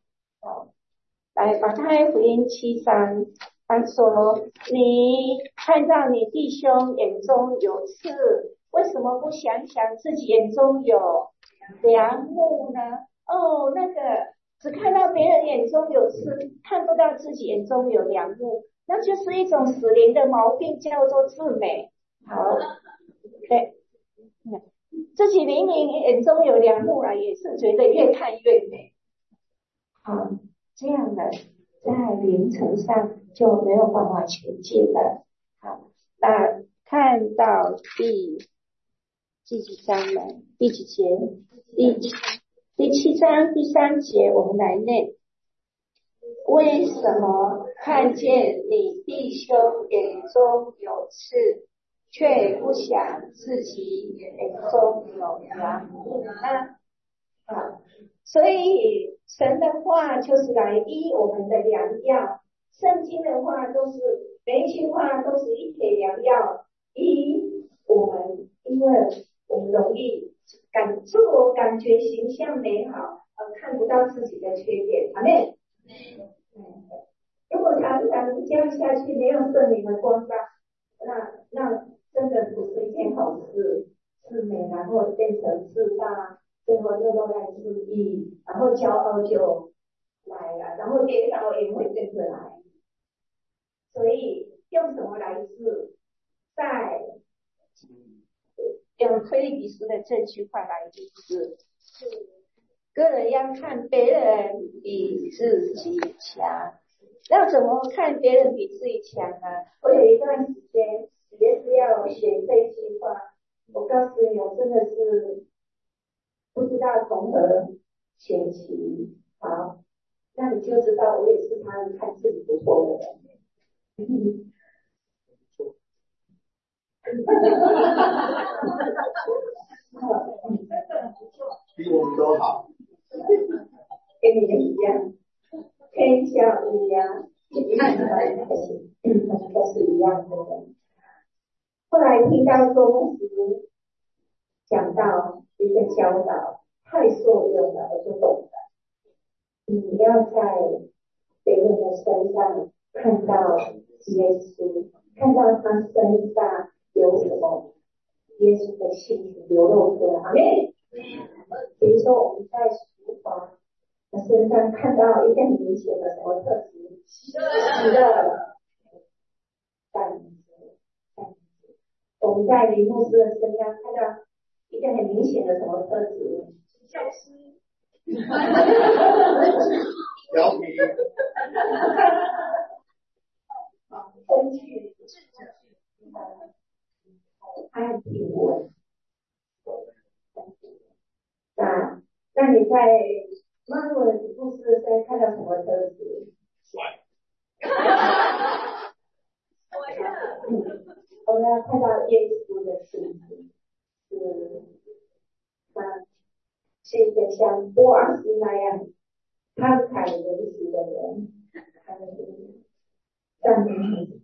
来，马太福音7章，他说：你看到你弟兄眼中有刺，为什么不想想自己眼中有梁木呢？那个只看到别人眼中有刺，看不到自己眼中有梁木，那就是一种死灵的毛病，叫做自美。好，对，自己明明眼中有梁木了，也是觉得越看越美。好，这样的在灵程上就没有办法前进了。好，那看到第几章呢？第几节？第7章第3节，我们来念。为什么看见你弟兄眼中有刺，却不想自己眼中有梁木呢？好，所以神的话就是来医我们的良药，圣经的话都是每一句话都是一帖良药，医我们，因为我们容易自我感觉形象美好，看不到自己的缺点。阿们。如果常常常这样下去，没有圣灵的光照，那真的不是一件好事。自美，然后变成自大，最后又落在自义，然后骄傲就来了，然后跌倒也会跟着来。所以用什么来治？在用推理比书的这句话来治。个人要看别人比自己强，要怎么看别人比自己强呢？我有一段时间也是要学这句话，我告诉你，我真的是不知道从何学起。好，那你就知道我也是他人看自己不错的人。 比我们都好， 跟你们一样，天下乌鸦都是一样的人。后来听到周牧师讲到一个教导，太受用了，我就懂了。你要在别人的身上看到耶稣，看到他身上有什么耶稣的性情流露出来。阿们。比如说我们在淑华的身上看到一个很明显的什么特质？喜乐、感觉。我们在林牧师的身上看到一个很明显的什么特质？教师。 调皮。 风趣。还有品味。那你在曼伦牧师的身上看到什么特质？ 帅。 我们要看到耶稣的性质，是一个像波尔斯那样慷慨仁慈的人。赞美你。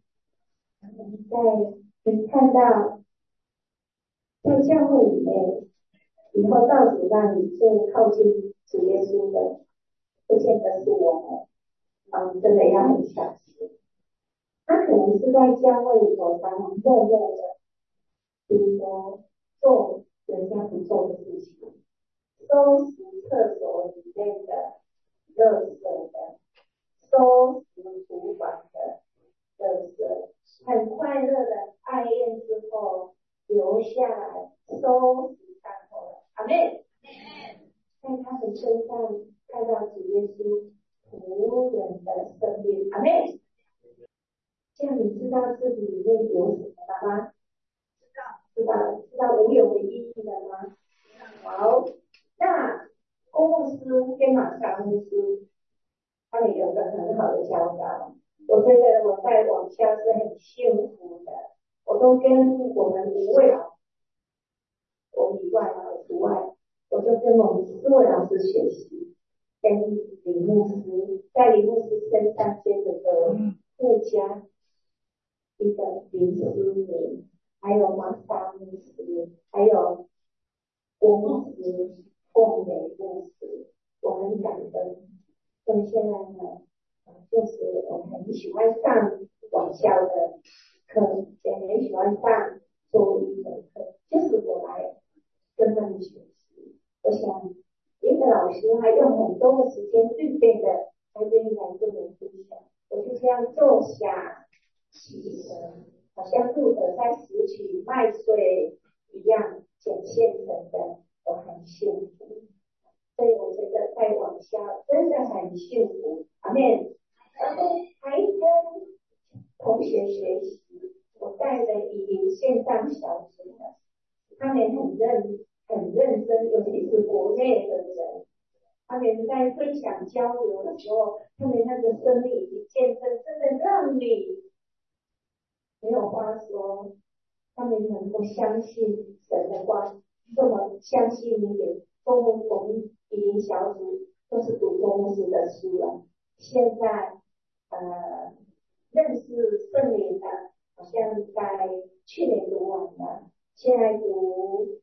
你看到在教会里面，以后到主那里最靠近主耶稣的，不见得是我们，真的要很小心。他可能是在教会里头常常默默的，比如说做人家不做的事情，收拾厕所里面的垃圾的，收拾厨房的垃圾，很快乐的爱宴之后留下来收拾善后的。阿们。在他们身上看到主耶稣仆人的生命。阿们。这样你知道自己里面有什么了吗？知道无有的意义了吗？好，那公牧师跟马上牧师他们有个很好的教导，我觉得我在网下是很幸福的，我都跟我们5位我以外除外，我就跟我们4位老师学习，跟李牧师在李牧师身上接着的附加一个林思明，还有马萨牧师，还有郭牧师、凤美牧师，我很感恩。所以现在呢，就是我很喜欢上网校的课，也很喜欢上周一的课，就是我来跟他们学习。我想一个老师他用很多的时间预备的，他愿意来跟我分享，我就这样坐下起身，好像路德在拾取麦穗一样捡现成的，我很幸福。所以我觉得在网校真的很幸福。阿们。然后还跟同学学习，我带的语音线上小组的，他们很认真，尤其是国内的人，他们在分享交流的时候，他们那个生命以及见证，真的让你没有话说。他们能够相信神的话，这么相信你给我们语音小组都是读公司的书了。现在认识圣灵的，好像在去年读完了，现在读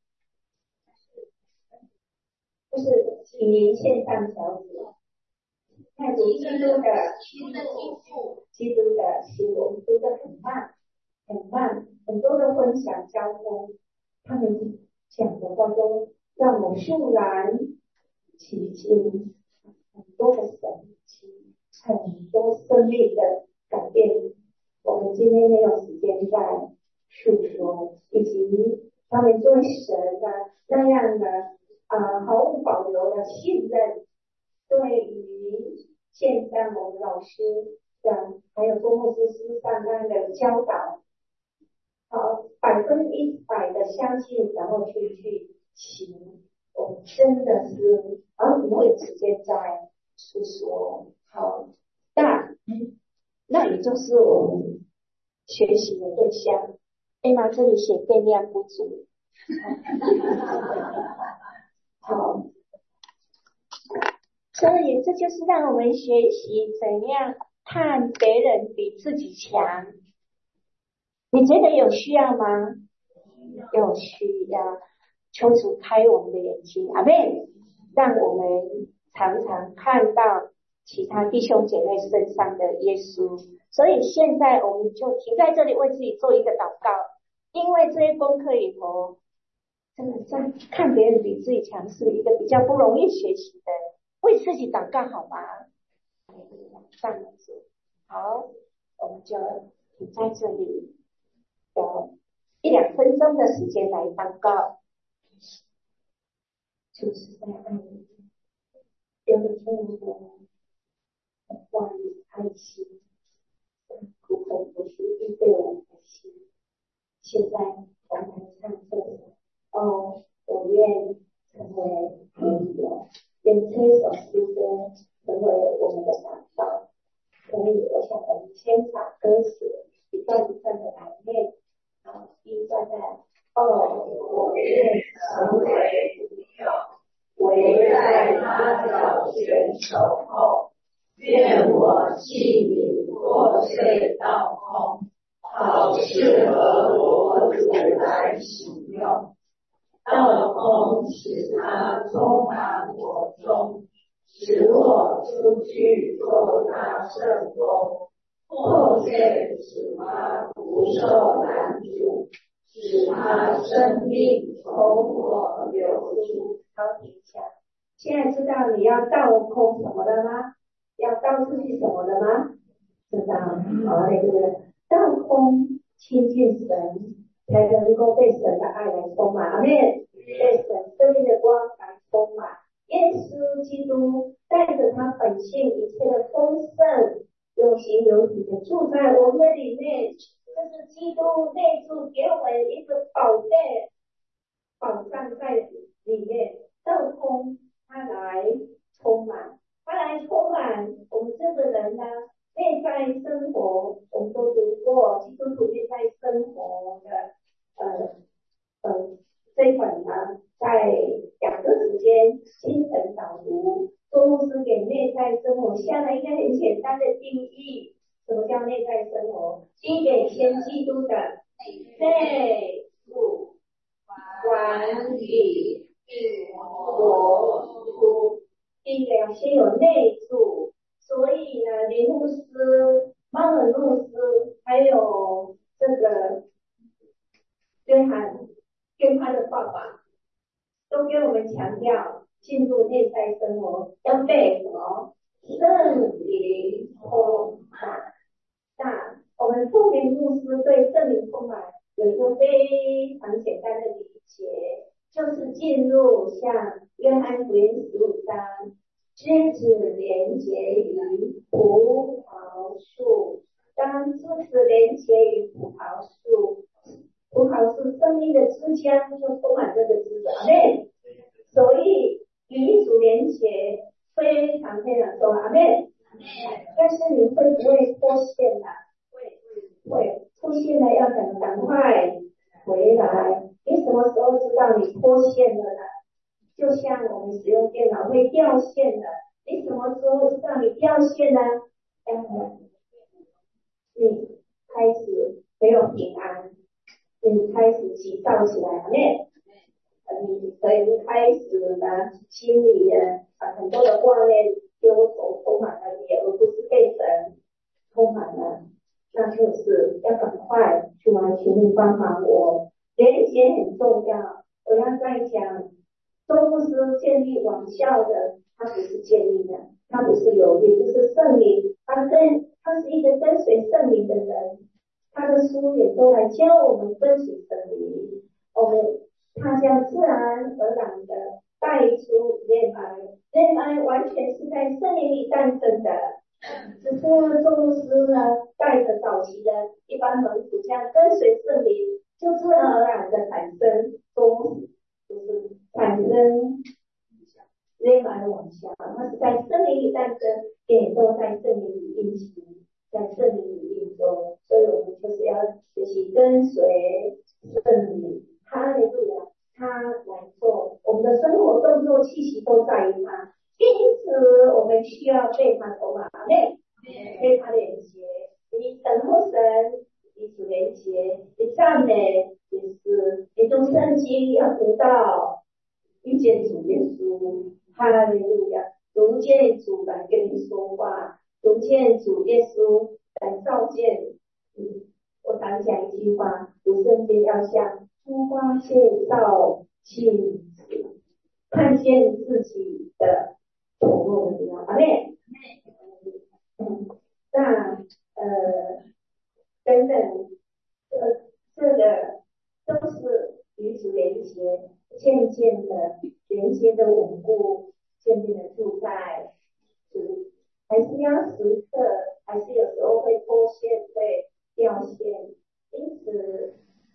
就是语音线上小组，看读基督的基督的心，我们读得很慢，很慢，很多的分享交通，他们讲的话都让我肃然起敬，很多的神奇，很多生命的改变。我们今天没有时间再述说，以及他们对神的那样的毫无保留的信任，对于现在我们老师的还有周牧师师上的教导，100%的相信，然后去行。我们真的是，然后不会直接在诉说。好，那也就是我们学习的对象。妈这里写电量不足。好，所以这就是让我们学习怎样看别人比自己强。你觉得有需要吗？有需要。求主开我们的眼睛，阿们，让我们常常看到其他弟兄姐妹身上的耶稣。所以现在我们就停在这里，为自己做一个祷告。因为这些功课里头，真的在看别人比自己强是一个比较不容易学习的。为自己祷告好吗？上次好，我们就停在这里，有1-2分钟的时间来祷告。就是在爱里，有了这么多关于爱心，苦口婆心地对我们的心。现在我们唱这首我愿成为朋友，愿这首诗歌成为我们的祷告。所以我想我们先把歌词一段一段的来念。好，第一段在我愿成为朋友，围在他脚前守候，愿我器皿破碎倒空，好适合我主来使用。倒空使他充满我中，使我出去做他圣工。破碎使他不受拦阻，使他生命从我流出。好，停一下。现在知道你要倒空什么了吗？要倒出去什么了吗？知道。好，那个倒空亲近神，才能够被神的爱来充满。阿们。被神生命的光来充满。耶稣基督带着他本性一切的丰盛，有形有体的住在我们里面。这是基督内住给我们一个宝藏在里面。倒空他来充满，我们这个人呢，内在生活我们都读过基督徒内在生活的这一本呢，在2个时间新神导读，周牧师给内在生活下了一个很简单的定义。什么叫内在生活？第一点，先基督的内部管理活出。第一个要先有内住，所以呢，林牧师、猫尔牧师还有这个约翰的爸爸都给我们强调，进入内在生活要被什么？圣灵充满。那我们富林牧师对圣灵充满有一个非常简单的理解，就是进入像约翰福音15章，枝子连结于葡萄树，当枝子连结于葡萄树，葡萄树生命的枝浆就充满这个枝子。阿们。所以与主连结非常非常重要。阿们。但是你会不会脱线呢？会脱线了，要赶快回来。你什么时候知道你脱线了呢？就像我们使用电脑会掉线了，你什么时候知道你掉线呢？你开始没有平安，你开始急躁起来了，所以你开始呢，心里很多的挂念丢手充满了你，而不是被神充满了，那就是要赶快去完请你帮忙我。连接很重要，我要再讲，周牧师建立网校的，他不是建立的，他不是有力，不是圣灵，他是一个跟随圣灵的人，他的书也都来教我们跟随圣灵，他将自然而然的带出恋爱，恋爱完全是在圣灵里诞生的。只是周牧师呢，带着早期的一般门徒这样跟随圣灵，就自然而然的产生就是产生恋爱往下，它是在圣灵里诞生，也都在圣灵里运行，在圣灵里运作，所以我们就是要学习跟随圣灵，哈利路亚，他来做我们的生活动作气息都在于他。因此，我们需要被他充满，被他连接。你等候神，彼此连接，你赞美也是，你读圣经要读到遇见主耶稣，哈利路亚！读见主来跟你说话，读见主耶稣来照见你。我常讲一句话：读圣经要像出发介绍镜子，看见自己的丑陋的地方。阿妹，那等等，这个都是彼此连接，渐渐的连接的稳固，渐渐的住在还是要时刻，还是有时候会脱线，会掉线，因此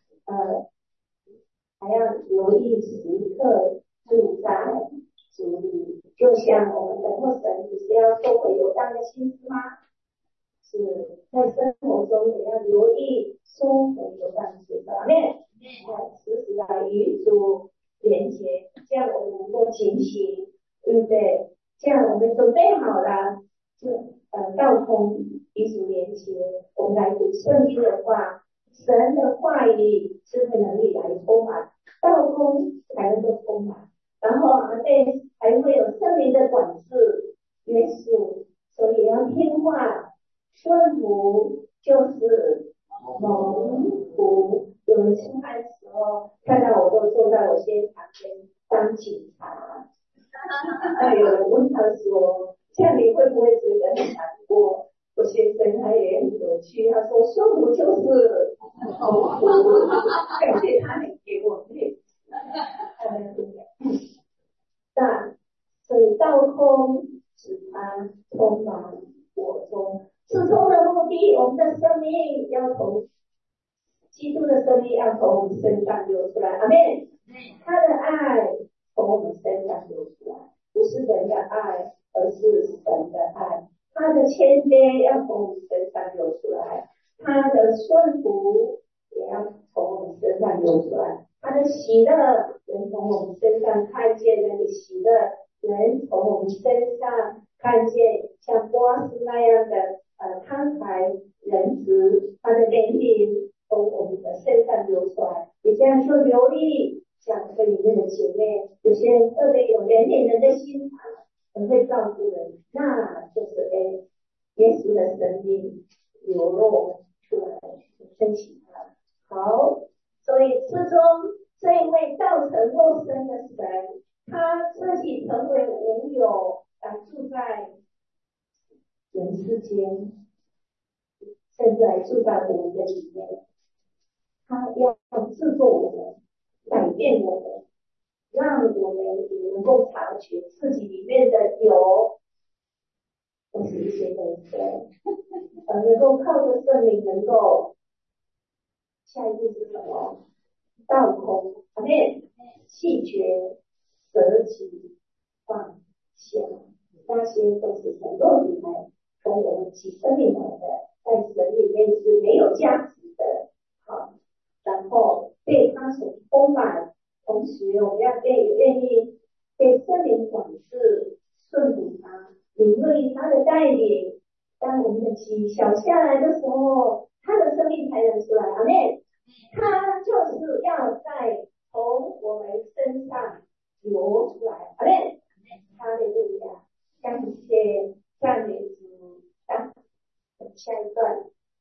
还要留意时刻住在主里，就像我们等候神，只是要收回游荡的心思吗？是在生活中也要留意收回游荡的心思，阿们。时时来与主连接，这样我们能够警醒，对不对？这样我们准备好了，就道通与主连接，我们来读圣经的话，神的话语智慧能力来充满，道通才能够充满，然后还会有圣灵的管制约束，所以要听话，顺服就是蒙福。有人吃饭的时候看到我都坐在我先旁边当警察，那有人问他说，这样你会不会觉得很难过？我先生他也很有趣，他说顺服就是蒙福，感谢他能给我面子。那所以道空使他充满我中，最终的目的，我们的生命要从基督的生命要从我们身上流出来，阿们。他的爱从我们身上流出来，不是人的爱，而是神的爱。他的谦卑要从我们身上流出来，他的顺服也要从我们身上流出来，他的喜乐能从我们身上看见那个喜乐，能从我们身上看见像波阿斯那样的慷慨仁慈，他的怜悯从我们的身上流出来。也这样说留意，像这里面的姐妹，有些人特别有怜悯人的心肠，很会照顾人，那就是耶稣的生命流露出来，升起他。好，所以最终这一位道成肉身的神，他自己成为无有，住在人世间，甚至还住在我们的里面。他要制作我们，改变我们，让我们也能够察觉自己里面的有都是一些东西，能够靠着圣灵，能够下一步是什么？道空，阿们，弃绝、舍己、放下，那些都是从肉里来，从我们起生命来的，在神里面是没有价值的。好。然后被他所充满，同时我们要愿意被圣灵管制，顺服他，领会他的带领。当我们的气小下来的时候，他的生命才能出来。阿们，他就是要在从我们身上流出来。阿们，哈利路亚，感谢赞美主。 下一段。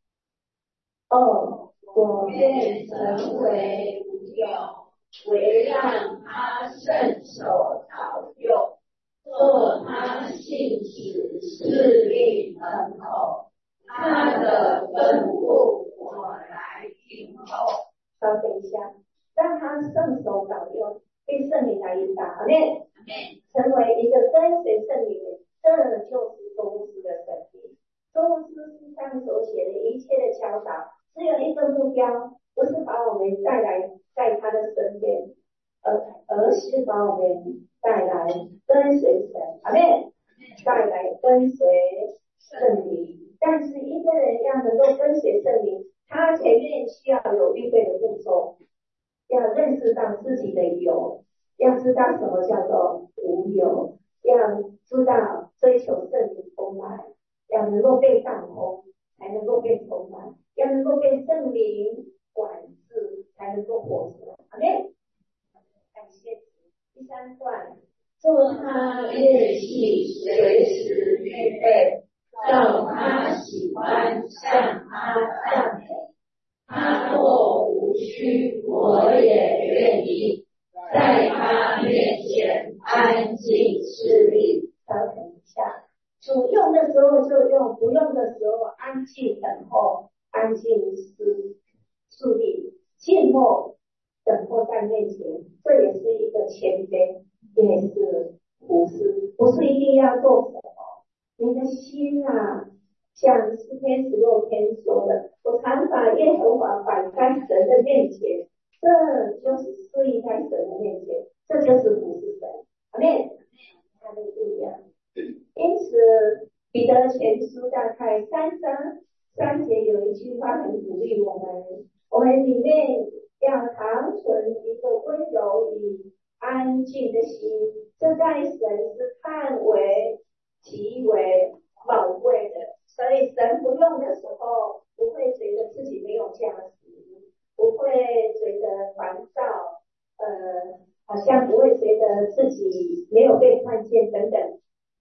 我愿成为无有，唯让他圣手导佑，做他信使势力门口，他的吩咐我来听候。稍等一下，让他圣手导佑，被圣灵来引导。阿们，成为一个跟随圣灵，这就是周司的神灵。周司书上所写的一切的教导，只有一个目标，不是把我们带来在他的身边，而是把我们带来跟随神。阿们，带来跟随圣灵。但是一个人要能够跟随圣灵，他前面需要有预备的步骤，要认识到自己的有，要知道什么叫做无有，要知道追求圣灵充满，要能够被掌控，才能够被充满，要能够被圣灵管制，才能够活出来。阿们，感谢主。第三段，做他乐器，随时预备，照他喜欢向他赞美。他若无需，我也愿意在他面前安静侍立。稍等一下，主用的时候就用，不用的时候安静等候，安静侍立，静默等候在面前。这也是一个谦卑，也是服侍，不是一定要做什么。你的心啊，像诗篇16篇说的，我常把耶和华摆在神的面前，这就是侍立在神的面前，这就是服侍神。阿们，哈利路亚。因此彼得前书大概3章3节有一句话很鼓励我们里面要长存一个温柔与安静的心，这在神是看为极为宝贵的。所以神不用的时候，不会觉得自己没有价值，不会觉得烦躁，好像不会觉得自己没有被看见等等。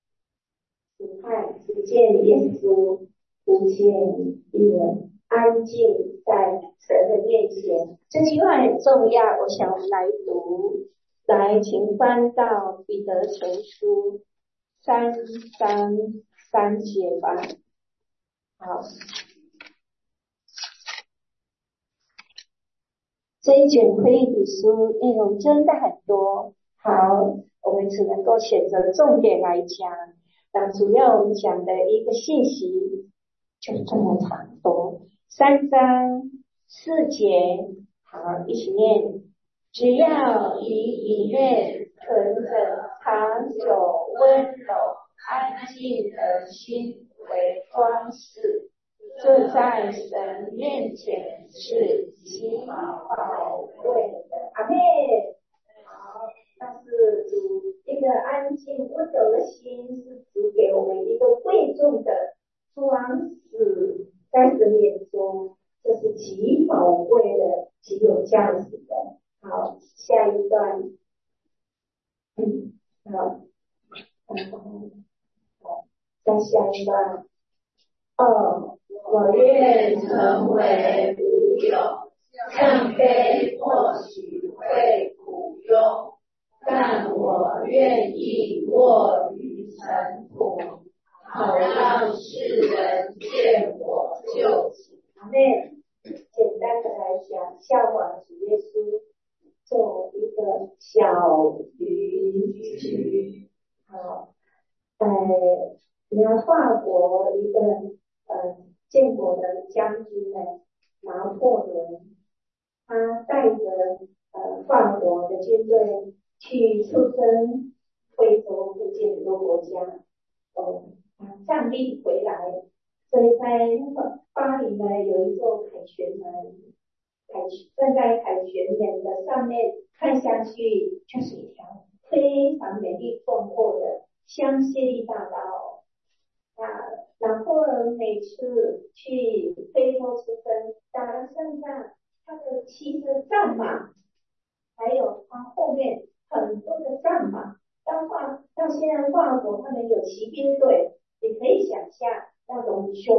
只见耶稣，不见一人，安静在神的面前。这句话很重要，我想我们来读。来，请翻到彼得前书3章3节吧。好，这一卷腓立比书内容真的很多，好，我们只能够选择重点来讲。那主要我们讲的一个信息就这么长多，3章4节，好，一起念。只要以里面存着长久温柔安静的心为装饰，这在神面前是极宝贵的。阿们。好，但是主一个安静温柔的心是主给我们一个贵重的装饰，在神眼中这是极宝贵的，极有价值的。好，下一段，好，再下一段。我愿成为无有，降卑或许会苦忧，但我愿意卧于尘土，好让世人见我救主。阿们。简单的来讲，效法主耶稣，做一个小渔区。好，你看法国一个建国的将军呢，拿破仑，他带着法国的军队去出征非洲附近很多国家，战利回来，所以在巴黎呢有一座凯旋门，站在凯旋门的上面看下去，就是一条非常美丽壮阔的香榭丽大道。拿破仑每次去非洲出征，打了胜仗，他的骑着战马，还有他后面很多的战马，到现在法国他们有骑兵队，你可以想象那种雄壮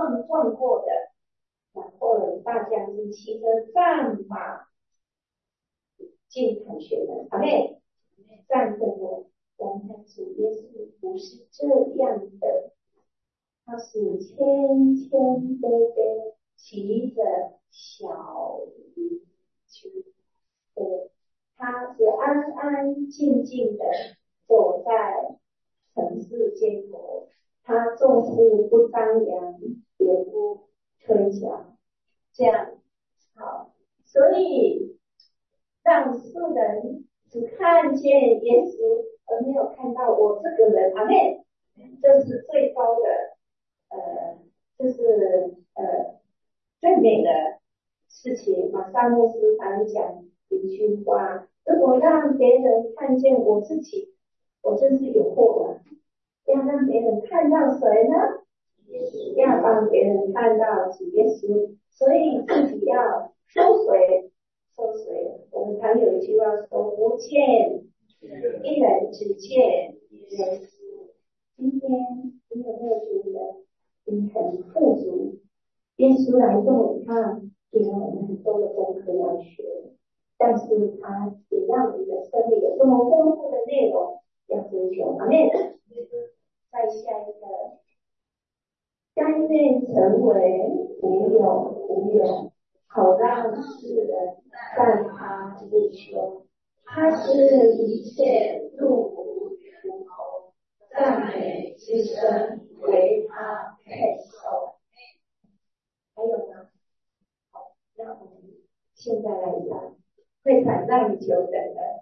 撞过的，然后大将军骑着战马进凯旋门，阿妹，战胜了。我们的主耶稣不是这样的，他是谦谦卑卑，骑着小驴去，他是安安静静的走在城市街头，他做事不张扬，也不推销，这样好，所以让世人只看见耶稣，而没有看到我这个人，阿妹，这是最高的，这是最美的事情。马萨牧师常讲一句话：如果让别人看见我自己，我真是有祸了。要让别人看到谁呢？要帮别人看到主耶稣，所以自己要收水。我们常有一句话说：无欠一人，只欠耶稣。今天你有没有觉得你很富足？耶稣来做他给了我们很多的功课要学，但是他也让你的生命有这么丰富的内容要追求。阿妹，再下一个，甘愿成为无有，好让世人赞他不休。他是一切入骨出口，赞美之声为他配受。还有吗？好，那我们现在来讲，会场让你久等了。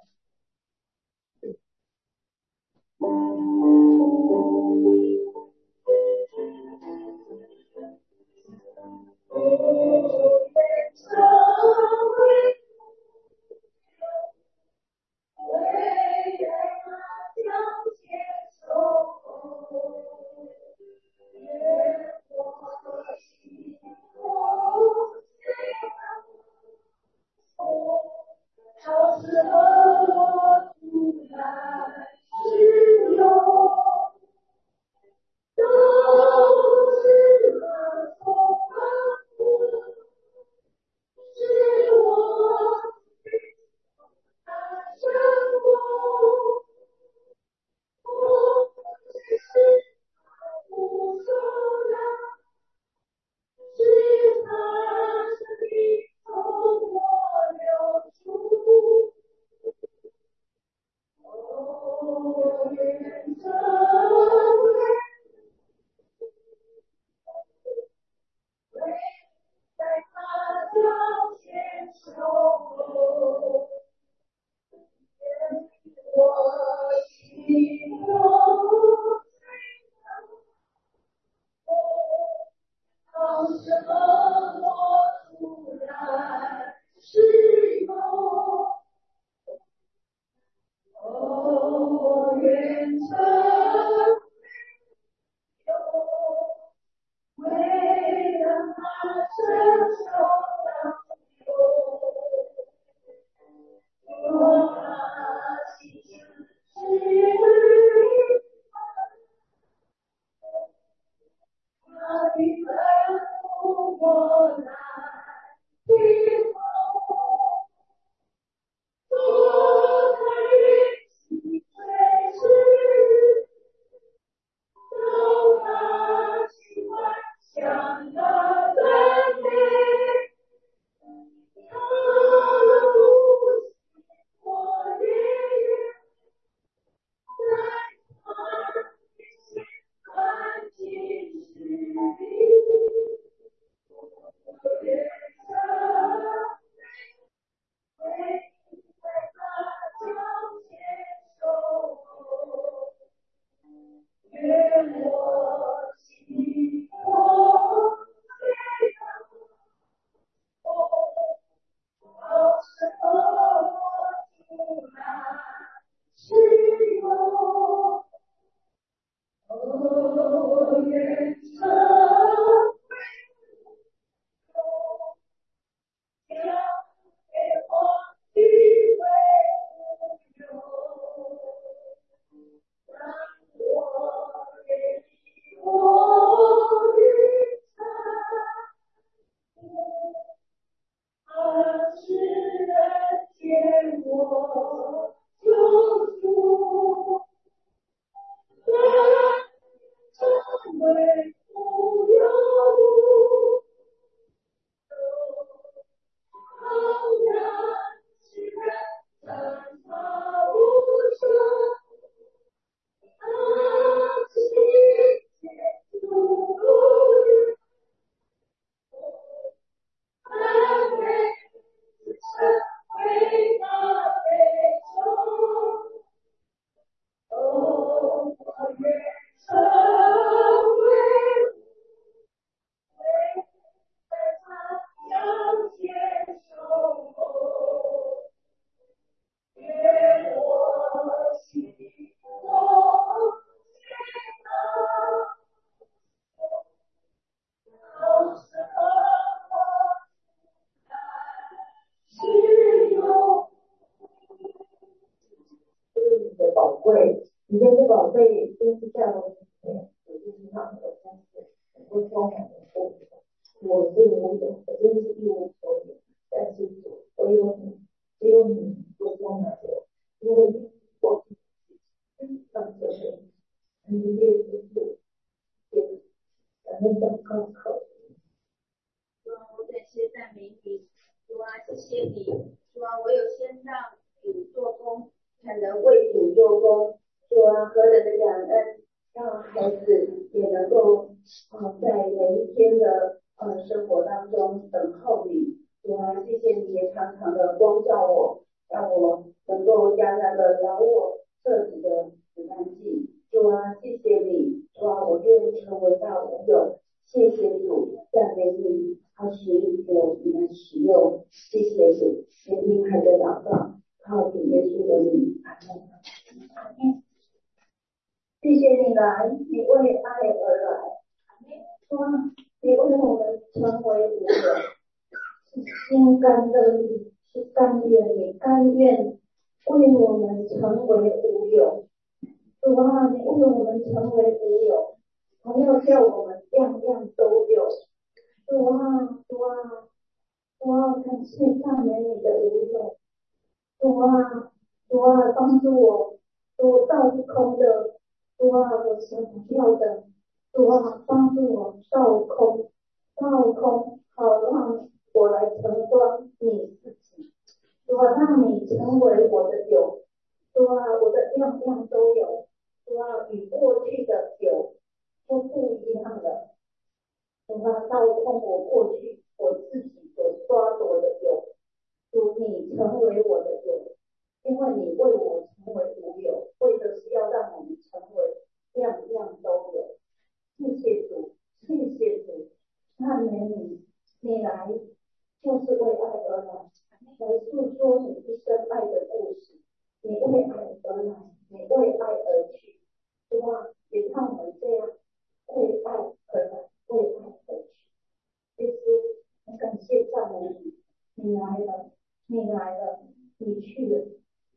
贵，你这个宝贝就是在我里面，我就是让我的三世能够充满的富有。我是无有，我真是一无所有，但是我有你，只有你我充满我，因为我让这些你列出也感恩的高考。 主啊，我感谢赞美你，主啊，谢谢你，主啊，我有先让主做工，才能为主做工，主啊，何等的感恩，让孩子也能够在每一天的生活当中等候你，主啊，谢谢你也常常的光照我，让我能够加加的饶我彻底的死干净，主啊，谢谢你，主啊，我愿意成为那无有。谢谢主，赞美你，好使我你们使用，谢谢主，聆听孩子祷告，靠主耶稣的名，阿门。谢谢你来，你为爱而来，说你为我们成为无有，是心甘乐意，是甘愿，你甘愿为我们成为无有，主啊，你为我们成为无有。朋友叫我们样样都有，主啊，主啊，主啊，感谢赞美你的无有，主啊，主啊，帮助我，主倒空的，主啊，我想要的，主啊，帮助我倒空，倒空，好让我来承装你自己，主啊，让你成为我的有，主啊，我的样样都有，主啊，与过去的有都不一样了。主啊，倒空我过去我自己所抓夺的有，主你成为我的有，因为你为我成为无有，为的是要让我们成为样样都有。谢谢主，谢谢主，赞美你，你来就是为爱而来，来诉说你一生爱的故事。你为爱而来，你为爱而去，主啊，也让我们这样为爱而来，为爱而去。耶稣，我感谢赞美你，你来了，你来了，你去了，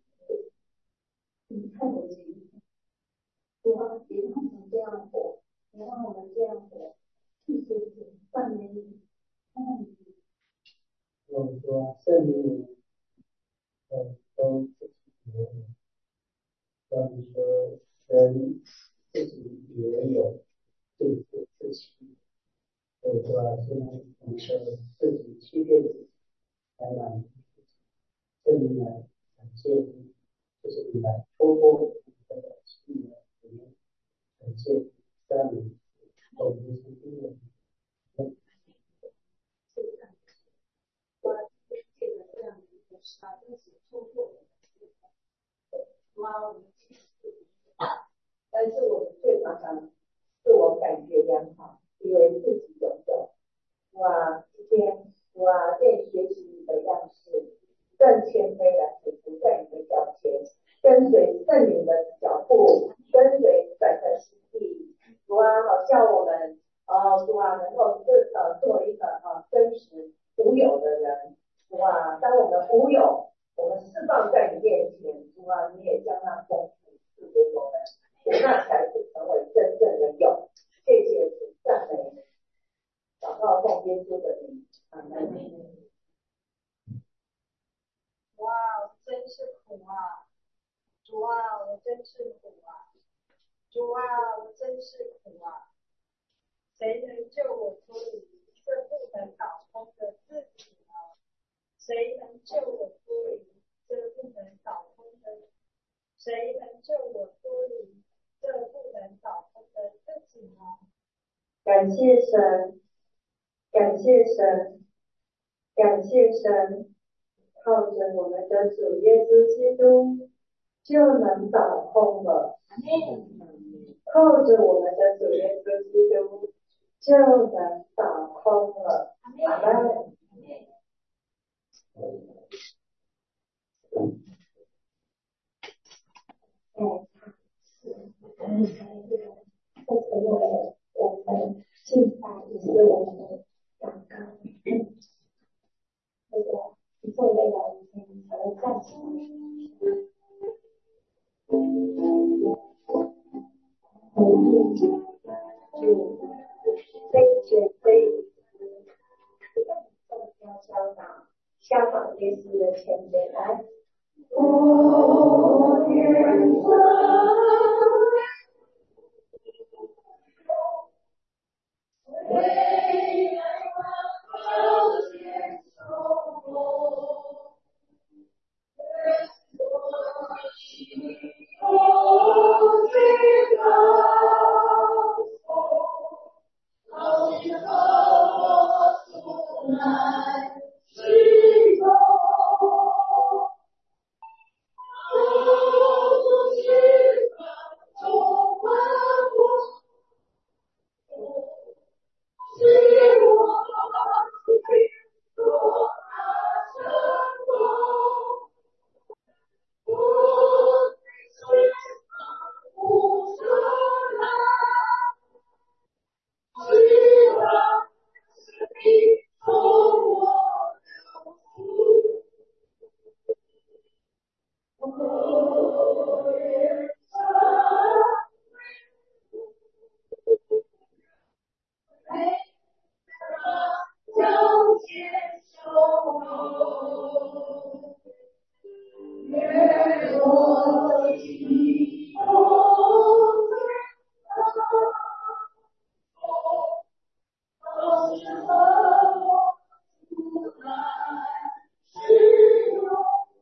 你看得见。主啊，也让我们这样活，也让我们这样活。谢谢主，赞美你，赞美你。 我说圣灵都自己也有，要是说人自己也有这个自己，所以说现在我们说自己欺骗自己，来满足自己。圣灵来感谢你，就是你来突破你的心的里面，感谢赞美，我们是因为。 但是我们最常常自我感觉良好，以为自己有用。哇，今天哇，愿学习你的样式，更谦卑的俯伏在你的脚前，跟随圣灵的脚步，跟随神的心意。主啊，好叫我们主啊能够做一个真实无有的人。主啊，当我们无有，我们释放在你面前，主啊，你也将那丰富赐给我们。那才是成为真正的有。谢谢主，赞美你，祷告奉耶稣的名，阿门。 哇，真是苦啊！主啊，我真是苦啊！主啊，我真是苦啊！谁能救我脱离这不能倒空的自己呢？谁能救我脱离这不能倒空的？谁能救我脱离这不能倒空的自己呢？ 感谢神，感谢神，感谢神，靠着我们的主耶稣基督就能倒空了。靠着我们的主耶稣基督就能倒空了。阿门。我们敬拜也是我们的祷告。那个座位的，才会站起来。 就这一节这一要教导效仿耶稣的前辈来。我愿为爱高天守候，我心中最高峰，好心和我从来是否，我知道中华我。是我所爱成功，我最无所来，希望是你从我流出，我愿将天守候，愿我心中最高是和我出来是用，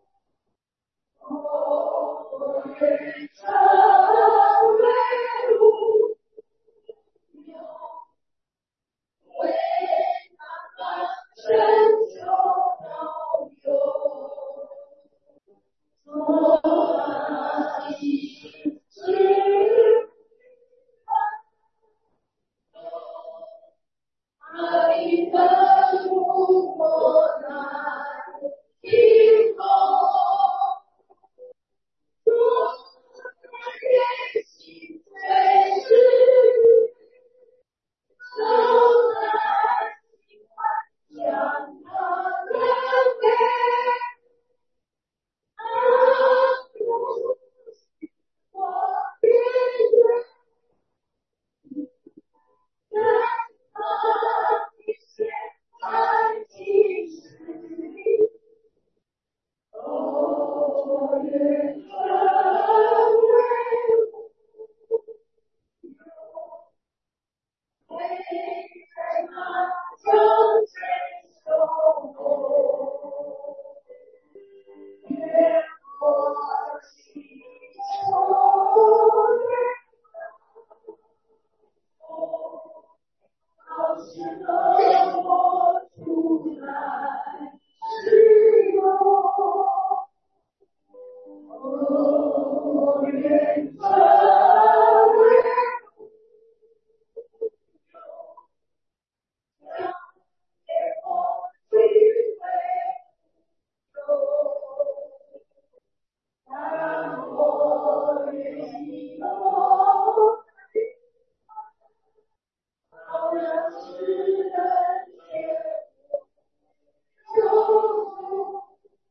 我愿成为无有。为那拯救到永，做那一世爱的触摸来听候，做人心最是手在喜欢将它人给。我愿意在他的现在即时，我愿成为在他中间守候，愿我心中好是和我出来是用，我愿成为将给我机会让我愿意落，好让世人见救赎。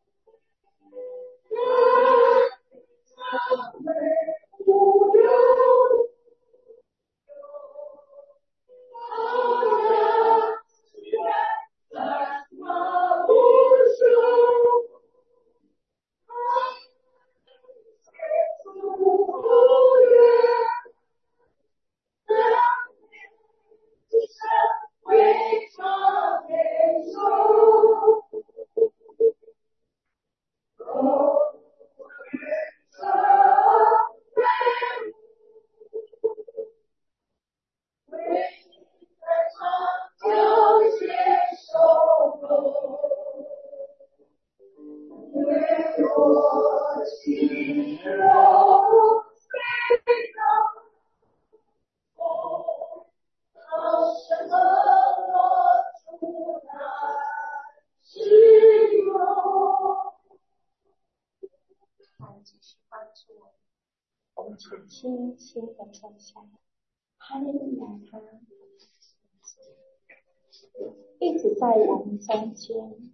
赞美无忧，好让世人在马不休。不愿为他悲伤，我愿成为在长江牵手后，愿我心中飞到好生和我出来是用。继续帮助我们请轻轻的坐下来，哈利路亚，他一直在我们中间。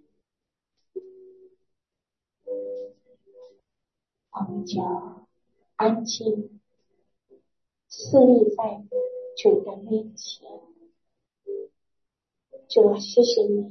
我们就安静侍立在主的面前。主啊，谢谢你，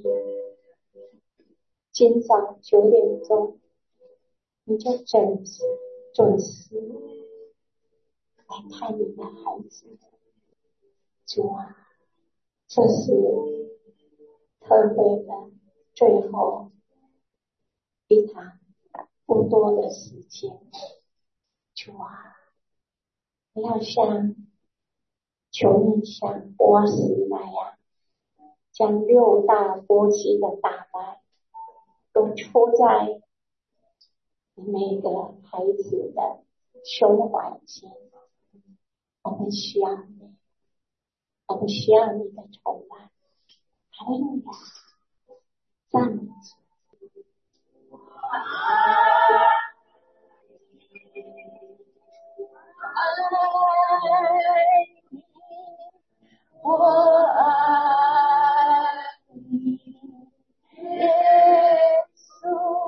今早9点钟你就准时来看你的孩子。主啊，这是特别的最后一堂不多的时间。主啊，不要求你像波斯那样，将6大波期的大麦都戳在每个孩子的胸怀间。我们需要你，我们需要你的崇拜。哈利路亚，赞美主。我爱你，耶稣，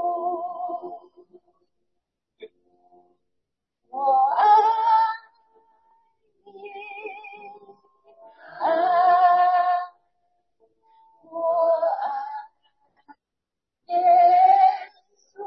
我爱你，我爱耶稣，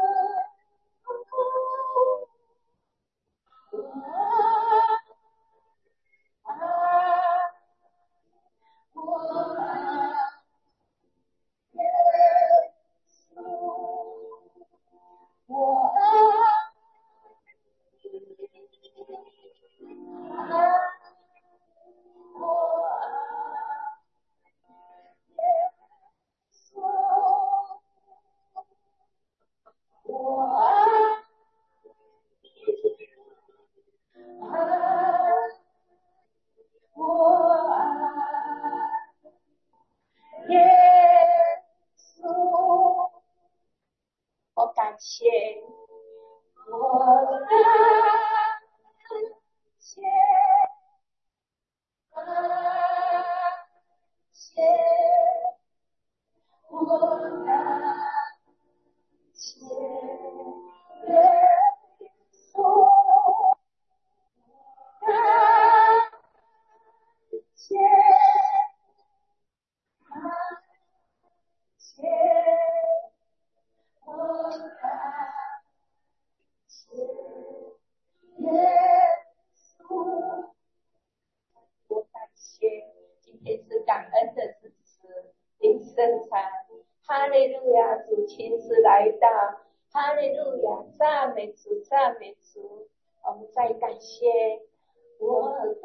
我感谢，我感谢，我感谢耶稣，感谢，我感谢耶稣。我感谢，今天是感恩的日子，领圣餐，哈利路亚，主亲自来到，哈利路亚，赞美主，赞美主。我们再感谢我的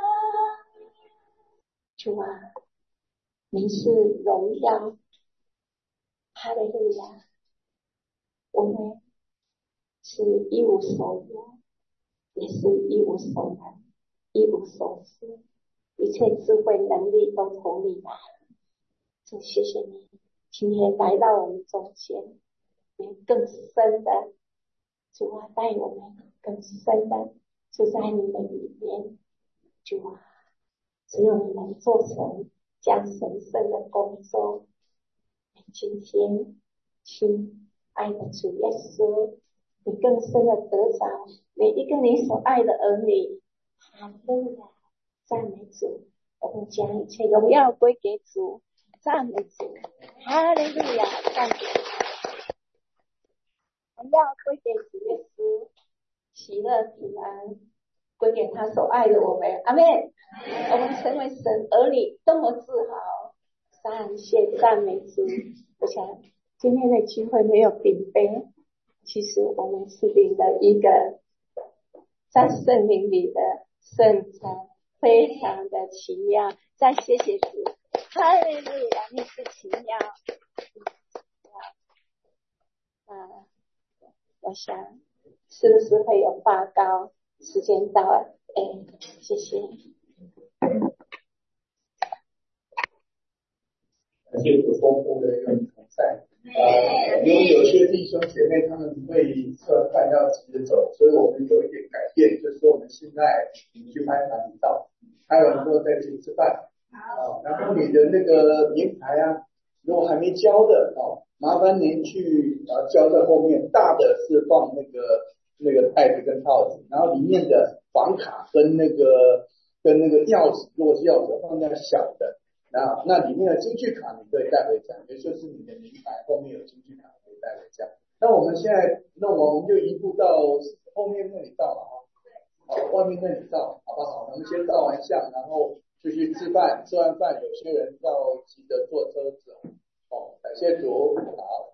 主啊，你是荣耀，哈利路亚。我们是一无所有，也是一无所能，一无所知，一切智慧能力都从你来。主，谢谢你今天来到我们中间，也更深的主啊，带我们更深的住在你的里面。主啊，只有你能做成将神圣的工作。今天亲爱的主耶稣，你更深的得着每一个你所爱的儿女。哈利路亚，赞美主。我们将一切荣耀归给主，赞美主。哈利路亚，赞美主。荣耀归给主耶稣，喜乐平安归给他所爱的我们。阿们。我们成为神儿女多么自豪，感谢赞美主。我想今天的聚会没有饼杯，其实我们是领了一个在圣灵里的圣餐，非常的奇妙。再谢谢主，哈利路亚，你是奇妙。我想是不是会有发糕？时间到了，谢谢。 感谢主丰富的一个同在。因为有些弟兄姐妹他们会测饭要急着走，所以我们有一点改变，就是说我们现在去拍盘道，拍完之后再去吃饭。然后你的那个名牌啊，如果还没交的麻烦您去交在后面，大的是放那个那个袋子跟套子，然后里面的房卡跟那个钥匙，如果是钥匙放在小的，那里面的金句卡你可以带回家，也就是你的名牌后面有金句卡可以带回家。那我们现在我们就移步到后面那里照了好，外面那里照好不好？我们先照完相，然后就去吃饭，吃完饭有些人要急着坐车子感谢主，好。